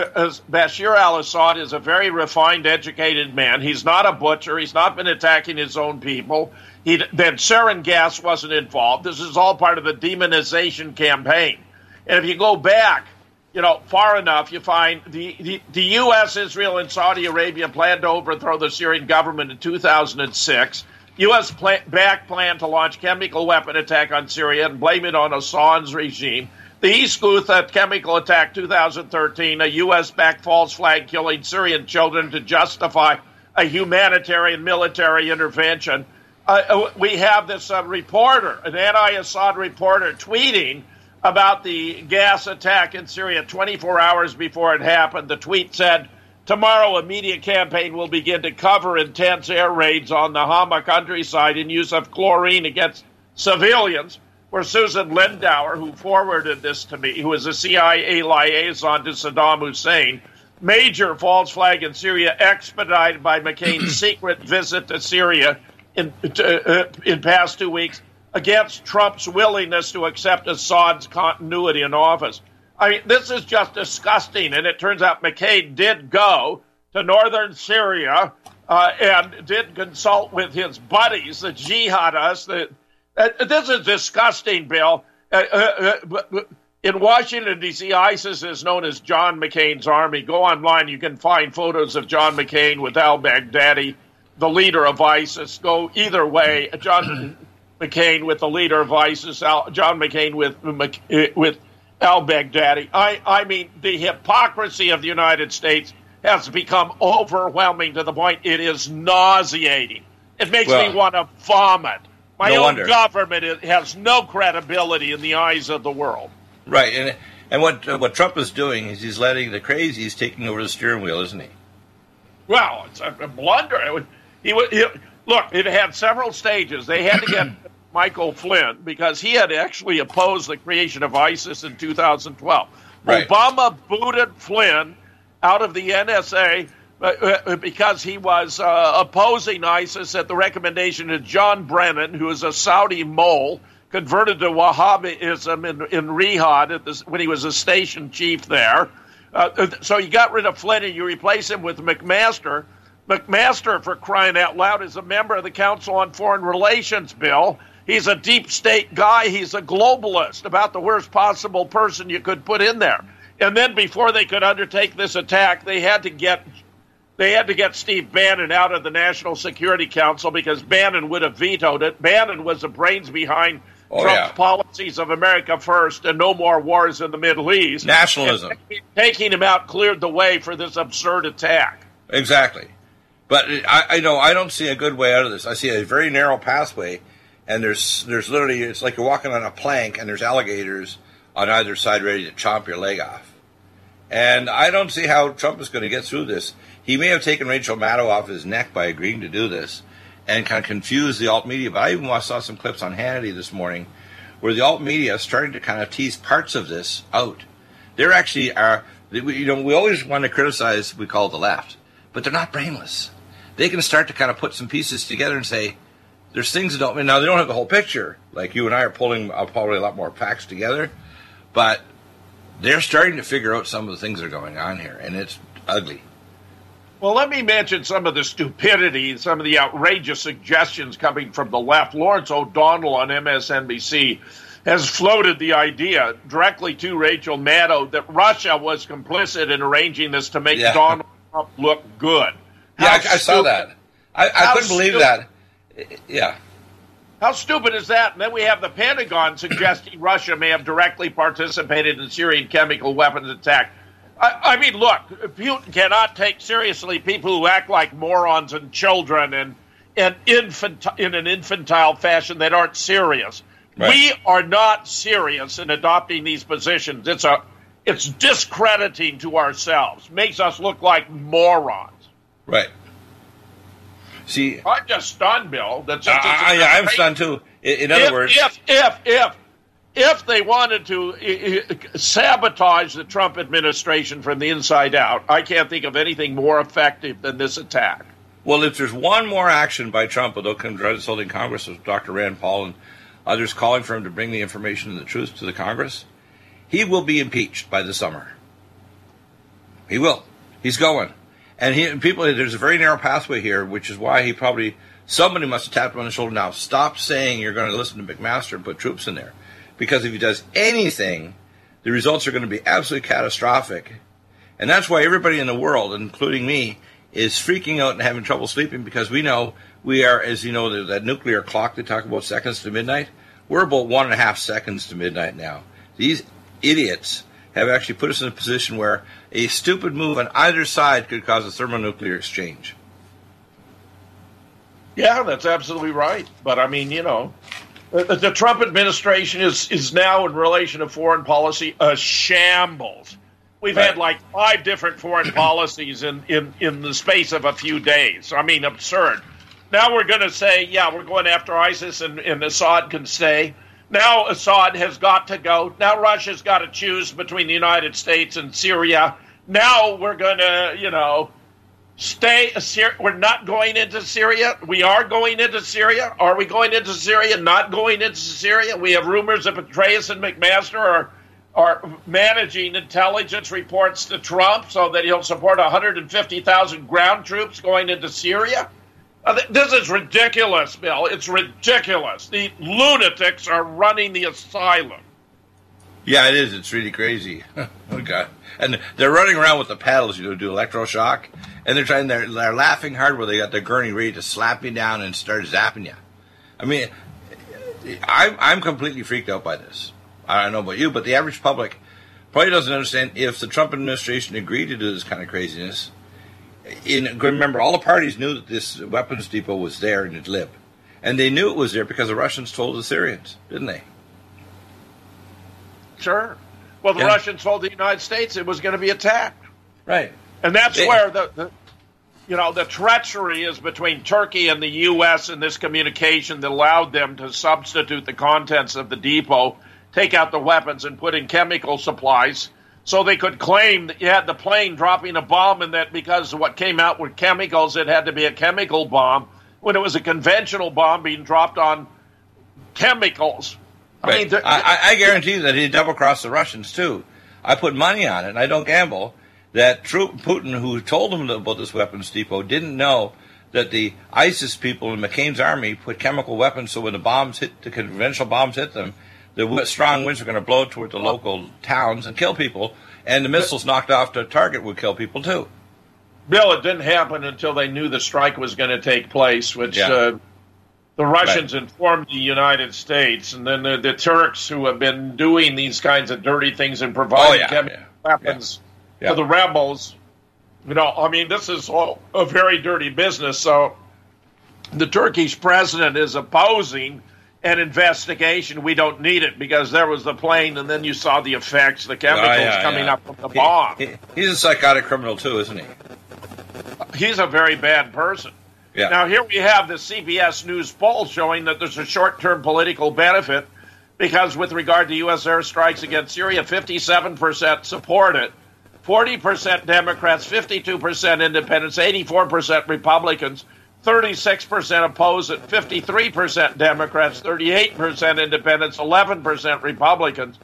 Bashar al-Assad is a very refined, educated man. He's not a butcher. He's not been attacking his own people. He, that sarin gas wasn't involved. This is all part of the demonization campaign. And if you go back, you know, far enough, you find the, the, the U S, Israel, and Saudi Arabia planned to overthrow the Syrian government in two thousand six. U S plan, back plan to launch chemical weapon attack on Syria and blame it on Assad's regime. The East Ghouta chemical attack two thousand thirteen, a U S-backed false flag killing Syrian children to justify a humanitarian military intervention. Uh, we have this uh, reporter, an anti-Assad reporter, tweeting about the gas attack in Syria twenty-four hours before it happened. The tweet said, tomorrow a media campaign will begin to cover intense air raids on the Hama countryside in use of chlorine against civilians. Where Susan Lindauer, who forwarded this to me, who is a C I A liaison to Saddam Hussein, major false flag in Syria expedited by McCain's secret visit to Syria in, uh, in past two weeks against Trump's willingness to accept Assad's continuity in office. I mean, this is just disgusting. And it turns out McCain did go to northern Syria uh, and did consult with his buddies, the jihadists. The, uh, this is disgusting, Bill. Uh, uh, uh, in Washington, D C, ISIS is known as John McCain's army. Go online. You can find photos of John McCain with al-Baghdadi, the leader of ISIS. Go either way. John McCain with the leader of ISIS, Al, John McCain with with al-Baghdadi. I, I mean, the hypocrisy of the United States has become overwhelming to the point it is nauseating. It makes well, me want to vomit. My no own wonder. government has no credibility in the eyes of the world. Right, and and what uh, what Trump is doing is he's letting the crazies taking over the steering wheel, isn't he? Well, it's a, a blunder. It would, he would he, look. It had several stages. They had to get Michael Flynn because he had actually opposed the creation of ISIS in two thousand twelve. Right. Obama booted Flynn out of the N S A uh, because he was uh, opposing ISIS at the recommendation of John Brennan, who is a Saudi mole, converted to Wahhabism in, in Riyadh at this, when he was a station chief there. Uh, so you got rid of Flynn and you replace him with McMaster. McMaster, for crying out loud, is a member of the Council on Foreign Relations, Bill. He's a deep state guy. He's a globalist, about the worst possible person you could put in there. And then before they could undertake this attack, they had to get they had to get Steve Bannon out of the National Security Council because Bannon would have vetoed it. Bannon was the brains behind Oh, Trump's yeah. policies of America first and no more wars in the Middle East. Nationalism. And taking him out cleared the way for this absurd attack. Exactly. But I, I know I don't see a good way out of this. I see a very narrow pathway, and there's there's literally, it's like you're walking on a plank, and there's alligators on either side ready to chomp your leg off. And I don't see how Trump is going to get through this. He may have taken Rachel Maddow off his neck by agreeing to do this and kind of confuse the alt media. But I even saw some clips on Hannity this morning where the alt media is starting to kind of tease parts of this out. They're actually, are, you know, we always want to criticize, we call it the left, but they're not brainless. They can start to kind of put some pieces together and say, there's things that don't, now they don't have the whole picture, like you and I are pulling uh, probably a lot more facts together, but they're starting to figure out some of the things that are going on here, and it's ugly. Well, let me mention some of the stupidity, some of the outrageous suggestions coming from the left. Lawrence O'Donnell on M S N B C has floated the idea directly to Rachel Maddow that Russia was complicit in arranging this to make yeah. Donald Trump look good. Yeah, I, I saw that. I, I couldn't believe that. Yeah. How stupid is that? And then we have the Pentagon suggesting Russia may have directly participated in Syrian chemical weapons attack. I, I mean, look, Putin cannot take seriously people who act like morons and children and, and infant, in an infantile fashion that aren't serious. Right. We are not serious in adopting these positions. It's a, it's discrediting to ourselves. Makes us look like morons. Right. See, I'm just stunned, Bill. That's just, I, I, I'm stunned too. In, in other if, words, if if if if they wanted to uh, sabotage the Trump administration from the inside out, I can't think of anything more effective than this attack. Well, if there's one more action by Trump, although consulting Congress with Doctor Rand Paul and others calling for him to bring the information and the truth to the Congress, he will be impeached by the summer. He will. He's going. And he, people, there's a very narrow pathway here, which is why he probably, somebody must have tapped him on the shoulder. Now, stop saying you're going to listen to McMaster and put troops in there. Because if he does anything, the results are going to be absolutely catastrophic. And that's why everybody in the world, including me, is freaking out and having trouble sleeping, because we know we are, as you know, that nuclear clock they talk about seconds to midnight. We're about one and a half seconds to midnight now. These idiots have actually put us in a position where a stupid move on either side could cause a thermonuclear exchange. Yeah, that's absolutely right. But, I mean, you know, the, the Trump administration is, is now, in relation to foreign policy, a shambles. We've right. had like five different foreign policies in, in, in the space of a few days. I mean, absurd. Now we're going to say, yeah, we're going after ISIS and, and Assad can stay. Now Assad has got to go. Now Russia's got to choose between the United States and Syria. Now we're going to, you know, stay. We're not going into Syria. We are going into Syria. Are we going into Syria? Not going into Syria? We have rumors that Petraeus and McMaster are, are managing intelligence reports to Trump so that he'll support one hundred fifty thousand ground troops going into Syria. This is ridiculous, Bill. It's ridiculous. The lunatics are running the asylum. Yeah, it is. It's really crazy. Oh, God. And they're running around with the paddles, you know, do electroshock. And they're trying, they're, they're laughing hard where they got their gurney ready to slap you down and start zapping you. I mean, I'm, I'm completely freaked out by this. I don't know about you, but the average public probably doesn't understand if the Trump administration agreed to do this kind of craziness. In, remember, all the parties knew that this weapons depot was there in Idlib. And they knew it was there because the Russians told the Syrians, didn't they? Sure. Well, the yeah. Russians told the United States it was going to be attacked. Right. And that's they, where the, the, you know, the treachery is between Turkey and the U S in this communication that allowed them to substitute the contents of the depot, take out the weapons, and put in chemical supplies. So they could claim that you had the plane dropping a bomb and that because of what came out with chemicals, it had to be a chemical bomb, when it was a conventional bomb being dropped on chemicals. I right. mean, I, I guarantee you that he double-crossed the Russians, too. I put money on it, and I don't gamble, that Putin, who told him about this weapons depot, didn't know that the ISIS people in McCain's army put chemical weapons so when the bombs hit, the conventional bombs hit them, the strong winds are going to blow toward the local towns and kill people, and the missiles knocked off the target would kill people, too. Bill, it didn't happen until they knew the strike was going to take place, which yeah. uh, the Russians right. informed the United States, and then the, the Turks, who have been doing these kinds of dirty things and providing oh, yeah, chemical yeah. weapons yeah. Yeah. for the rebels. You know, I mean, this is all a very dirty business, so the Turkish president is opposing an investigation. We don't need it because there was the plane, and then you saw the effects, the chemicals oh, yeah, coming yeah. up from the bomb. He, he, he's a psychotic criminal, too, isn't he? He's a very bad person. Yeah. Now, here we have the C B S News poll showing that there's a short-term political benefit because with regard to U S airstrikes against Syria, fifty-seven percent support it, forty percent Democrats, fifty-two percent independents, eighty-four percent Republicans, thirty-six percent oppose it, fifty-three percent Democrats, thirty-eight percent independents, eleven percent Republicans.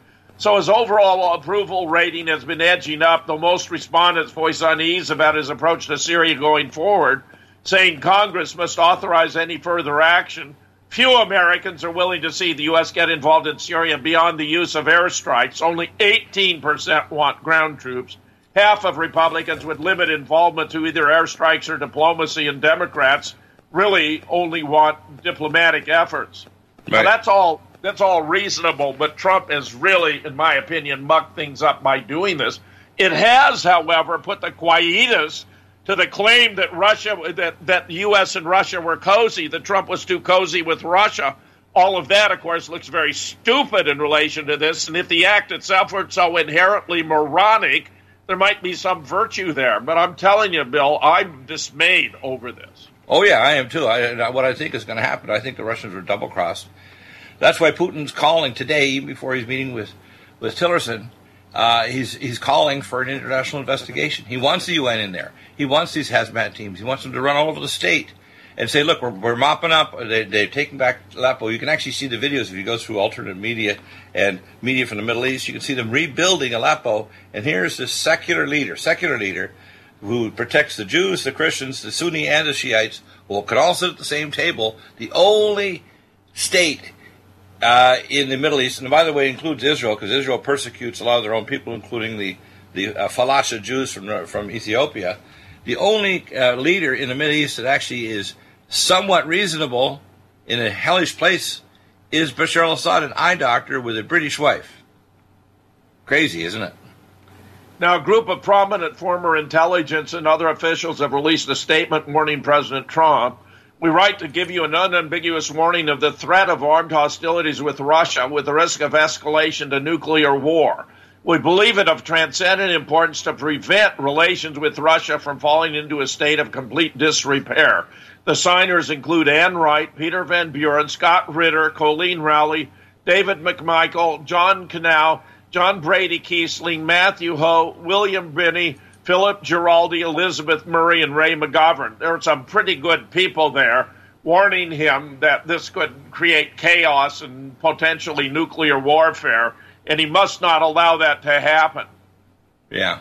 So his overall approval rating has been edging up, though most respondents voice unease about his approach to Syria going forward, saying Congress must authorize any further action. Few Americans are willing to see the U S get involved in Syria beyond the use of airstrikes. Only eighteen percent want ground troops. Half of Republicans would limit involvement to either airstrikes or diplomacy, and Democrats really only want diplomatic efforts. Right. Now, that's all that's all reasonable, but Trump has really, in my opinion, mucked things up by doing this. It has, however, put the quietus to the claim that Russia, that, that the U S and Russia were cozy, that Trump was too cozy with Russia. All of that, of course, looks very stupid in relation to this. And if the act itself were so inherently moronic, there might be some virtue there. But I'm telling you, Bill, I'm dismayed over this. Oh, yeah, I am too. I, what I think is going to happen, I think the Russians were double-crossed. That's why Putin's calling today, even before he's meeting with, with Tillerson, uh, he's he's calling for an international investigation. He wants the U N in there. He wants these hazmat teams. He wants them to run all over the state and say, look, we're, we're mopping up. They, they're taking back Aleppo. You can actually see the videos if you go through alternate media and media from the Middle East. You can see them rebuilding Aleppo. And here's this secular leader, secular leader, who protects the Jews, the Christians, the Sunni, and the Shiites, who can all sit at the same table. The only state uh, in the Middle East, and by the way, includes Israel, because Israel persecutes a lot of their own people, including the the uh, Falasha Jews from from Ethiopia. The only uh, leader in the Middle East that actually is somewhat reasonable in a hellish place is Bashar al-Assad, an eye doctor with a British wife. Crazy, isn't it? Now, a group of prominent former intelligence and other officials have released a statement warning President Trump. We write to give you an unambiguous warning of the threat of armed hostilities with Russia with the risk of escalation to nuclear war. We believe it of transcendent importance to prevent relations with Russia from falling into a state of complete disrepair. The signers include Ann Wright, Peter Van Buren, Scott Ritter, Colleen Rowley, David McMichael, John Knau, John Brady Kiesling, Matthew Ho, William Binney, Philip Giraldi, Elizabeth Murray, and Ray McGovern. There are some pretty good people there warning him that this could create chaos and potentially nuclear warfare, and he must not allow that to happen. Yeah.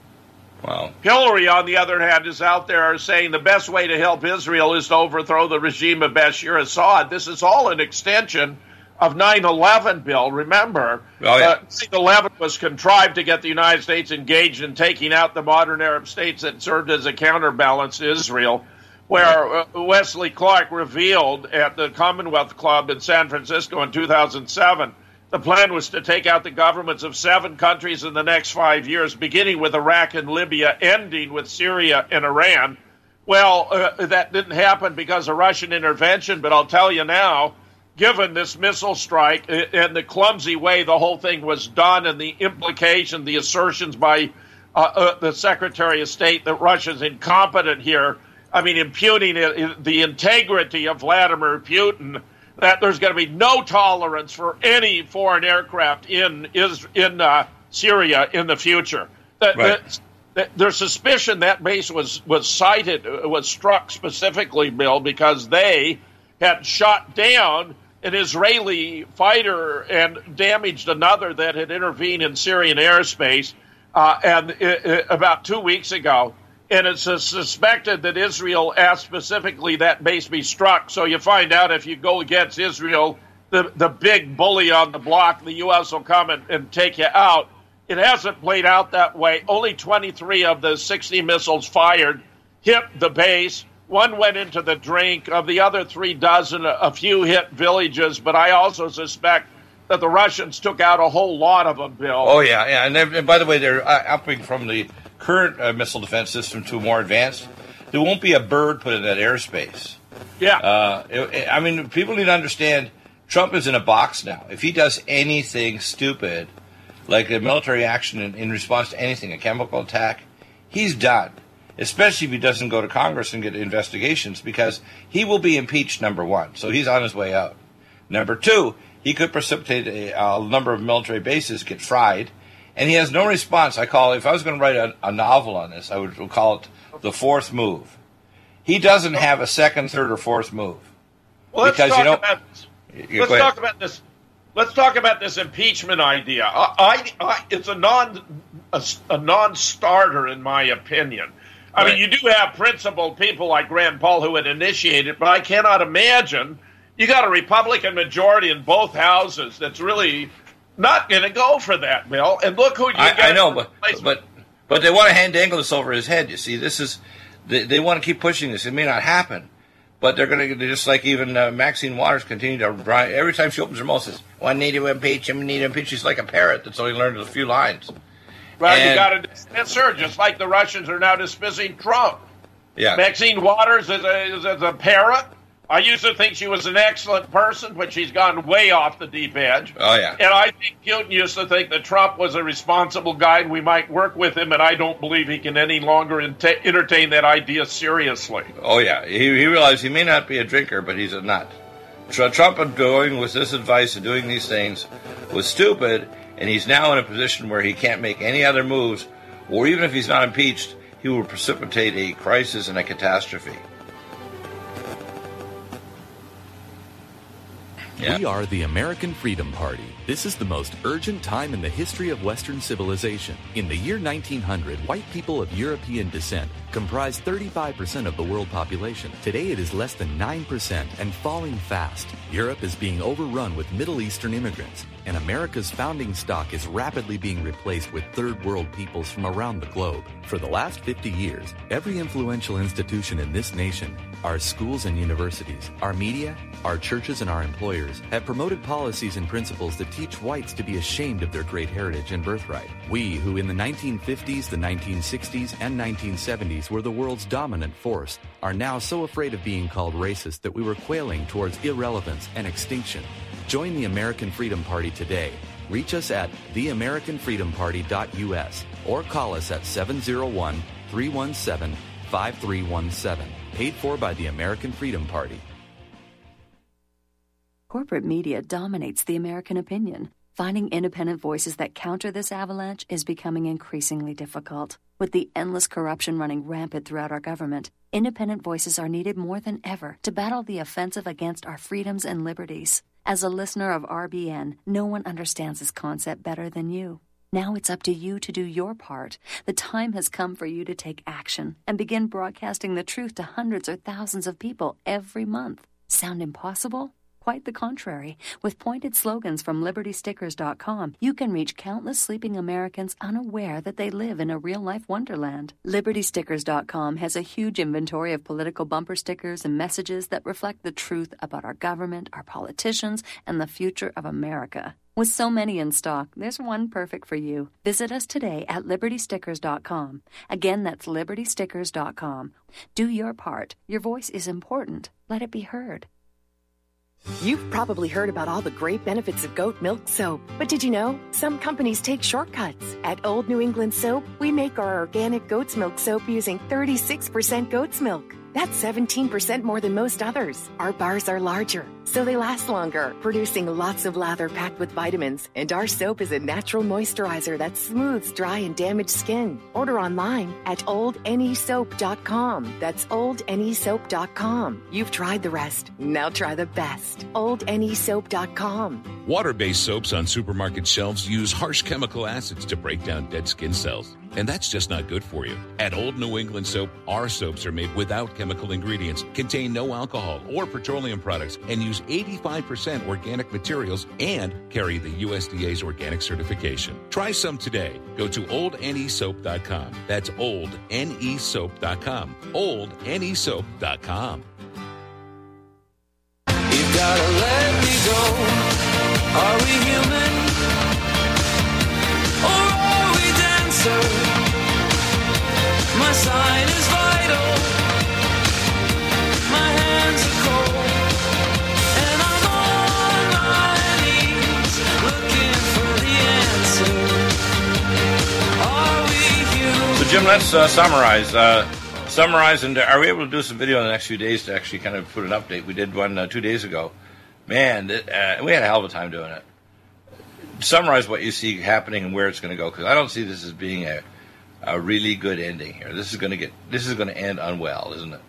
Wow. Hillary, on the other hand, is out there saying the best way to help Israel is to overthrow the regime of Bashar Assad. This is all an extension of nine eleven, Bill. Remember, oh, yeah. uh, nine eleven was contrived to get the United States engaged in taking out the modern Arab states that served as a counterbalance to Israel, where uh, Wesley Clark revealed at the Commonwealth Club in San Francisco in two thousand seven, the plan was to take out the governments of seven countries in the next five years, beginning with Iraq and Libya, ending with Syria and Iran. Well, uh, that didn't happen because of Russian intervention, but I'll tell you now, given this missile strike and the clumsy way the whole thing was done and the implication, the assertions by uh, uh, the Secretary of State that Russia's incompetent here, I mean, impugning it, the integrity of Vladimir Putin, that there's going to be no tolerance for any foreign aircraft in is in uh, Syria in the future. That, right. that, that their suspicion that base was, was cited, was struck specifically, Bill, because they had shot down an Israeli fighter and damaged another that had intervened in Syrian airspace uh, and it, it, about two weeks ago. And it's uh, suspected that Israel asked specifically that base be struck. So you find out if you go against Israel, the, the big bully on the block, the U S will come and, and take you out. It hasn't played out that way. Only twenty-three of the sixty missiles fired hit the base. One went into the drink. Of the other three dozen, a few hit villages. But I also suspect that the Russians took out a whole lot of them, Bill. Oh, yeah. yeah. And, and by the way, they're uh, upping from the current uh, missile defense system to more advanced. There won't be a bird put in that airspace. Yeah. Uh, it, it, I mean, people need to understand Trump is in a box now. If he does anything stupid, like a military action in, in response to anything, a chemical attack, he's done. Especially if he doesn't go to Congress and get investigations, because he will be impeached, number one. So he's on his way out. Number two, he could precipitate a, a number of military bases get fried, and he has no response. I call it, if I was going to write a, a novel on this, I would call it The Fourth Move. He doesn't have a second, third, or fourth move. Well, let's because, talk you know, about you, let's talk about this. let's talk about this impeachment idea. I, I, I it's a non a, a non-starter in my opinion. I right. mean, you do have principled people like Rand Paul who would initiate it, but I cannot imagine you got a Republican majority in both houses that's really not going to go for that, Bill. And look who you I, got. I know, but but but they want to hand dangle this over his head. You see, this is they, they want to keep pushing this. It may not happen, but they're going to just like even uh, Maxine Waters continue to bribe. Every time she opens her mouth, says, "Well, I need to impeach him. I need to impeach." She's like a parrot that's only learned a few lines. Right, and, you got to dismiss her, just like the Russians are now dismissing Trump. Yeah, Maxine Waters is a, is a parrot. I used to think she was an excellent person, but she's gone way off the deep edge. Oh, yeah. And I think Putin used to think that Trump was a responsible guy and we might work with him, and I don't believe he can any longer ent- entertain that idea seriously. Oh, yeah. He, he realized he may not be a drinker, but he's a nut. So Trump going with this advice and doing these things was stupid, and he's now in a position where he can't make any other moves, or even if he's not impeached, he will precipitate a crisis and a catastrophe. Yeah. We are the American Freedom Party. This is the most urgent time in the history of Western civilization. In the year nineteen hundred, white people of European descent comprised thirty-five percent of the world population. Today it is less than nine percent and falling fast. Europe is being overrun with Middle Eastern immigrants, and America's founding stock is rapidly being replaced with third world peoples from around the globe. For the last fifty years, every influential institution in this nation, our schools and universities, our media, our churches and our employers have promoted policies and principles that teach whites to be ashamed of their great heritage and birthright. We, who in the nineteen fifties, the nineteen sixties, and nineteen seventies were the world's dominant force, are now so afraid of being called racist that we were quailing towards irrelevance and extinction. Join the American Freedom Party today. Reach us at the american freedom party dot u s or call us at seven oh one, three one seven, five three one seven. Paid for by the American Freedom Party. Corporate media dominates the American opinion. Finding independent voices that counter this avalanche is becoming increasingly difficult. With the endless corruption running rampant throughout our government, independent voices are needed more than ever to battle the offensive against our freedoms and liberties. As a listener of R B N, no one understands this concept better than you. Now it's up to you to do your part. The time has come for you to take action and begin broadcasting the truth to hundreds or thousands of people every month. Sound impossible? Quite the contrary. With pointed slogans from liberty stickers dot com, you can reach countless sleeping Americans unaware that they live in a real-life wonderland. liberty stickers dot com has a huge inventory of political bumper stickers and messages that reflect the truth about our government, our politicians, and the future of America. With so many in stock, there's one perfect for you. Visit us today at liberty stickers dot com. Again, that's liberty stickers dot com. Do your part. Your voice is important. Let it be heard. You've probably heard about all the great benefits of goat milk soap, but did you know some companies take shortcuts? At Old New England Soap, we make our organic goat's milk soap using thirty-six percent goat's milk. That's seventeen percent more than most others. Our bars are larger, so they last longer, producing lots of lather packed with vitamins. And our soap is a natural moisturizer that smooths dry and damaged skin. Order online at old n e soap dot com. That's old n e soap dot com. You've tried the rest. Now try the best. old n e soap dot com. Water-based soaps on supermarket shelves use harsh chemical acids to break down dead skin cells. And that's just not good for you. At Old New England Soap, our soaps are made without chemical ingredients, contain no alcohol or petroleum products, and use eighty-five percent organic materials and carry the U S D A's organic certification. Try some today. Go to old n e soap dot com. That's old n e soap dot com. old n e soap dot com. You gotta let me go. Are we human? Or are we dancer? My sign is vital. My hands are cold. And I'm on my knees looking for the answer. Are we human? So, Jim, let's uh, summarize. Uh, summarize, and are we able to do some video in the next few days to actually kind of put an update? We did one uh, two days ago. Man, th- uh, we had a hell of a time doing it. Summarize what you see happening and where it's going to go, because I don't see this as being a, a really good ending here. This is going to get this is going to end unwell, isn't it?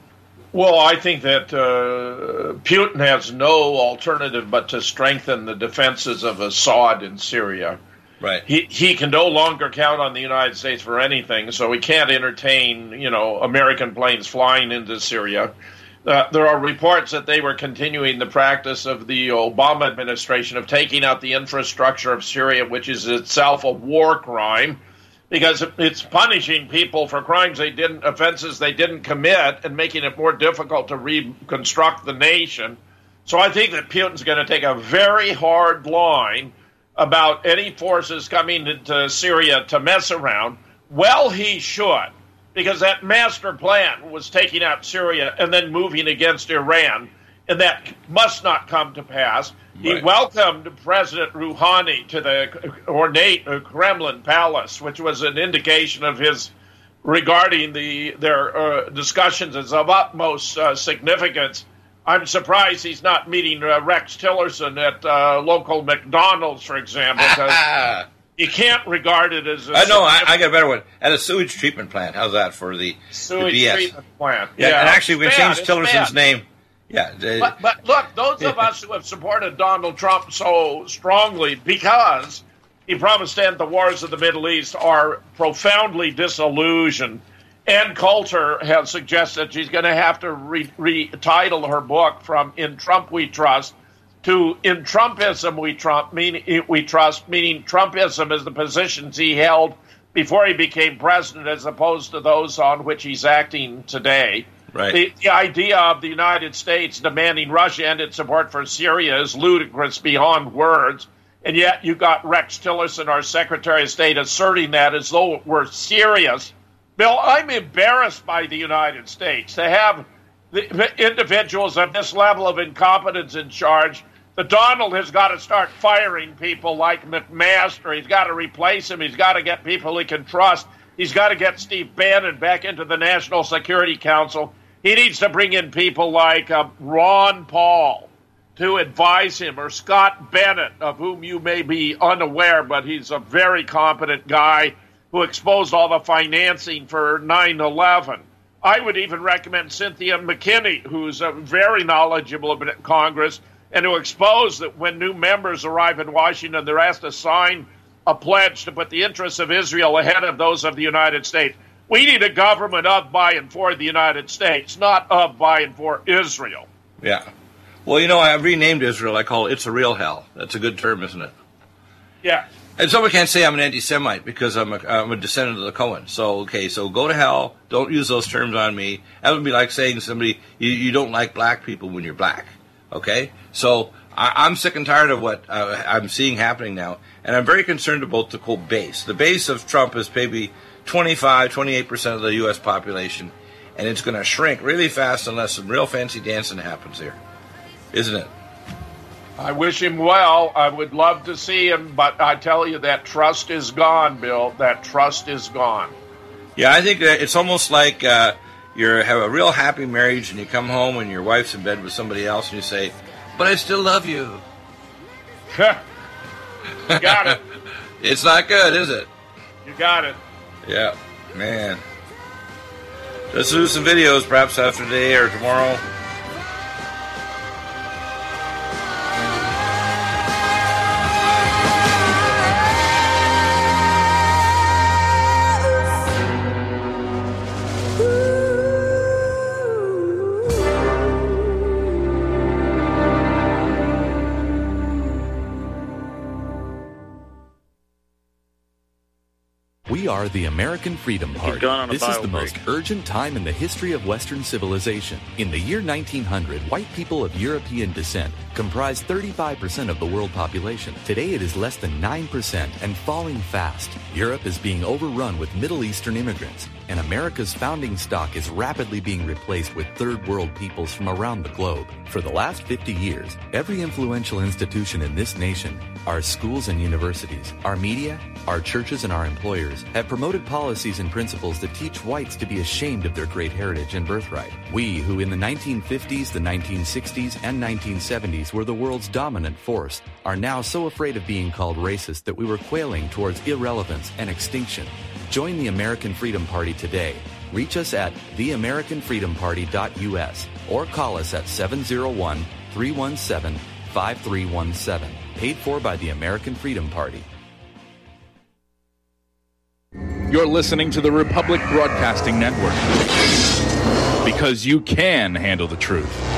Well, I think that uh, Putin has no alternative but to strengthen the defenses of Assad in Syria. Right. He he can no longer count on the United States for anything, so he can't entertain, you know, American planes flying into Syria. Uh, there are reports that they were continuing the practice of the Obama administration of taking out the infrastructure of Syria, which is itself a war crime, because it's punishing people for crimes they didn't, offenses they didn't commit, and making it more difficult to reconstruct the nation. So I think that Putin's going to take a very hard line about any forces coming into Syria to mess around. Well, he should, because that master plan was taking out Syria and then moving against Iran, and that must not come to pass. He Right. welcomed President Rouhani to the ornate Kremlin palace, which was an indication of his regarding the their uh, discussions as of utmost uh, significance. I'm surprised he's not meeting uh, Rex Tillerson at uh, local McDonald's, for example, because you can't regard it as a I know, I, I got a better one. At a sewage treatment plant. How's that for the, sewage the B S? treatment plant. Yeah, Yeah, and actually we it's changed bad, it's Tillerson's bad. name. Yeah. they- But, but look, those of us who have supported Donald Trump so strongly because he promised to end the wars of the Middle East are profoundly disillusioned. Ann Coulter has suggested she's going to have to re- retitle her book from "In Trump We Trust" to "In Trumpism We Trump," meaning we trust, meaning Trumpism is the positions he held before he became president, as opposed to those on which he's acting today. Right. The, the idea of the United States demanding Russia end its support for Syria is ludicrous beyond words, and yet you got Rex Tillerson, our Secretary of State, asserting that as though it were serious. Bill, I'm embarrassed by the United States to have the individuals of this level of incompetence in charge. The Donald has got to start firing people like McMaster. He's got to replace him. He's got to get people he can trust. He's got to get Steve Bannon back into the National Security Council. He needs to bring in people like uh, Ron Paul to advise him, or Scott Bennett, of whom you may be unaware, but he's a very competent guy who exposed all the financing for nine eleven. I would even recommend Cynthia McKinney, who's uh, very knowledgeable about Congress, and who exposed that when new members arrive in Washington, they're asked to sign a pledge to put the interests of Israel ahead of those of the United States. We need a government of, by, and for the United States, not of, by, and for Israel. Yeah. Well, you know, I renamed Israel. I call it It's a Real Hell. That's a good term, isn't it? Yeah. And someone can't say I'm an anti-Semite because I'm a, I'm a descendant of the Cohen. So, okay, so go to hell. Don't use those terms on me. That would be like saying to somebody, you, you don't like black people when you're black. Okay? So I, I'm sick and tired of what uh, I'm seeing happening now. And I'm very concerned about the quote base. The base of Trump is maybe twenty-five, twenty-eight percent of the U S population. And it's going to shrink really fast unless some real fancy dancing happens here. Isn't it? I wish him well. I would love to see him, but I tell you, that trust is gone, Bill. That trust is gone. Yeah, I think that it's almost like uh, you have a real happy marriage and you come home and your wife's in bed with somebody else and you say, but I still love you. You got it. It's not good, is it? You got it. Yeah, man. Let's do some videos perhaps after today or tomorrow. We are the American Freedom Party. going on a This is bio the most break. urgent time in the history of Western civilization. In the year nineteen hundred, white people of European descent comprised thirty-five percent of the world population. Today it is less than nine percent and falling fast. Europe is being overrun with Middle Eastern immigrants, and America's founding stock is rapidly being replaced with third world peoples from around the globe. For the last fifty years, every influential institution in this nation, our schools and universities, our media, our churches and our employers, have promoted policies and principles that teach whites to be ashamed of their great heritage and birthright. We, who in the nineteen fifties, the nineteen sixties, and nineteen seventies were the world's dominant force, are now so afraid of being called racist that we were quailing towards irrelevance and extinction. Join the American Freedom Party today. Reach us at the american freedom party dot u s or call us at seven oh one, three one seven, five three one seven. Paid for by the American Freedom Party. You're listening to the Republic Broadcasting Network, because you can handle the truth.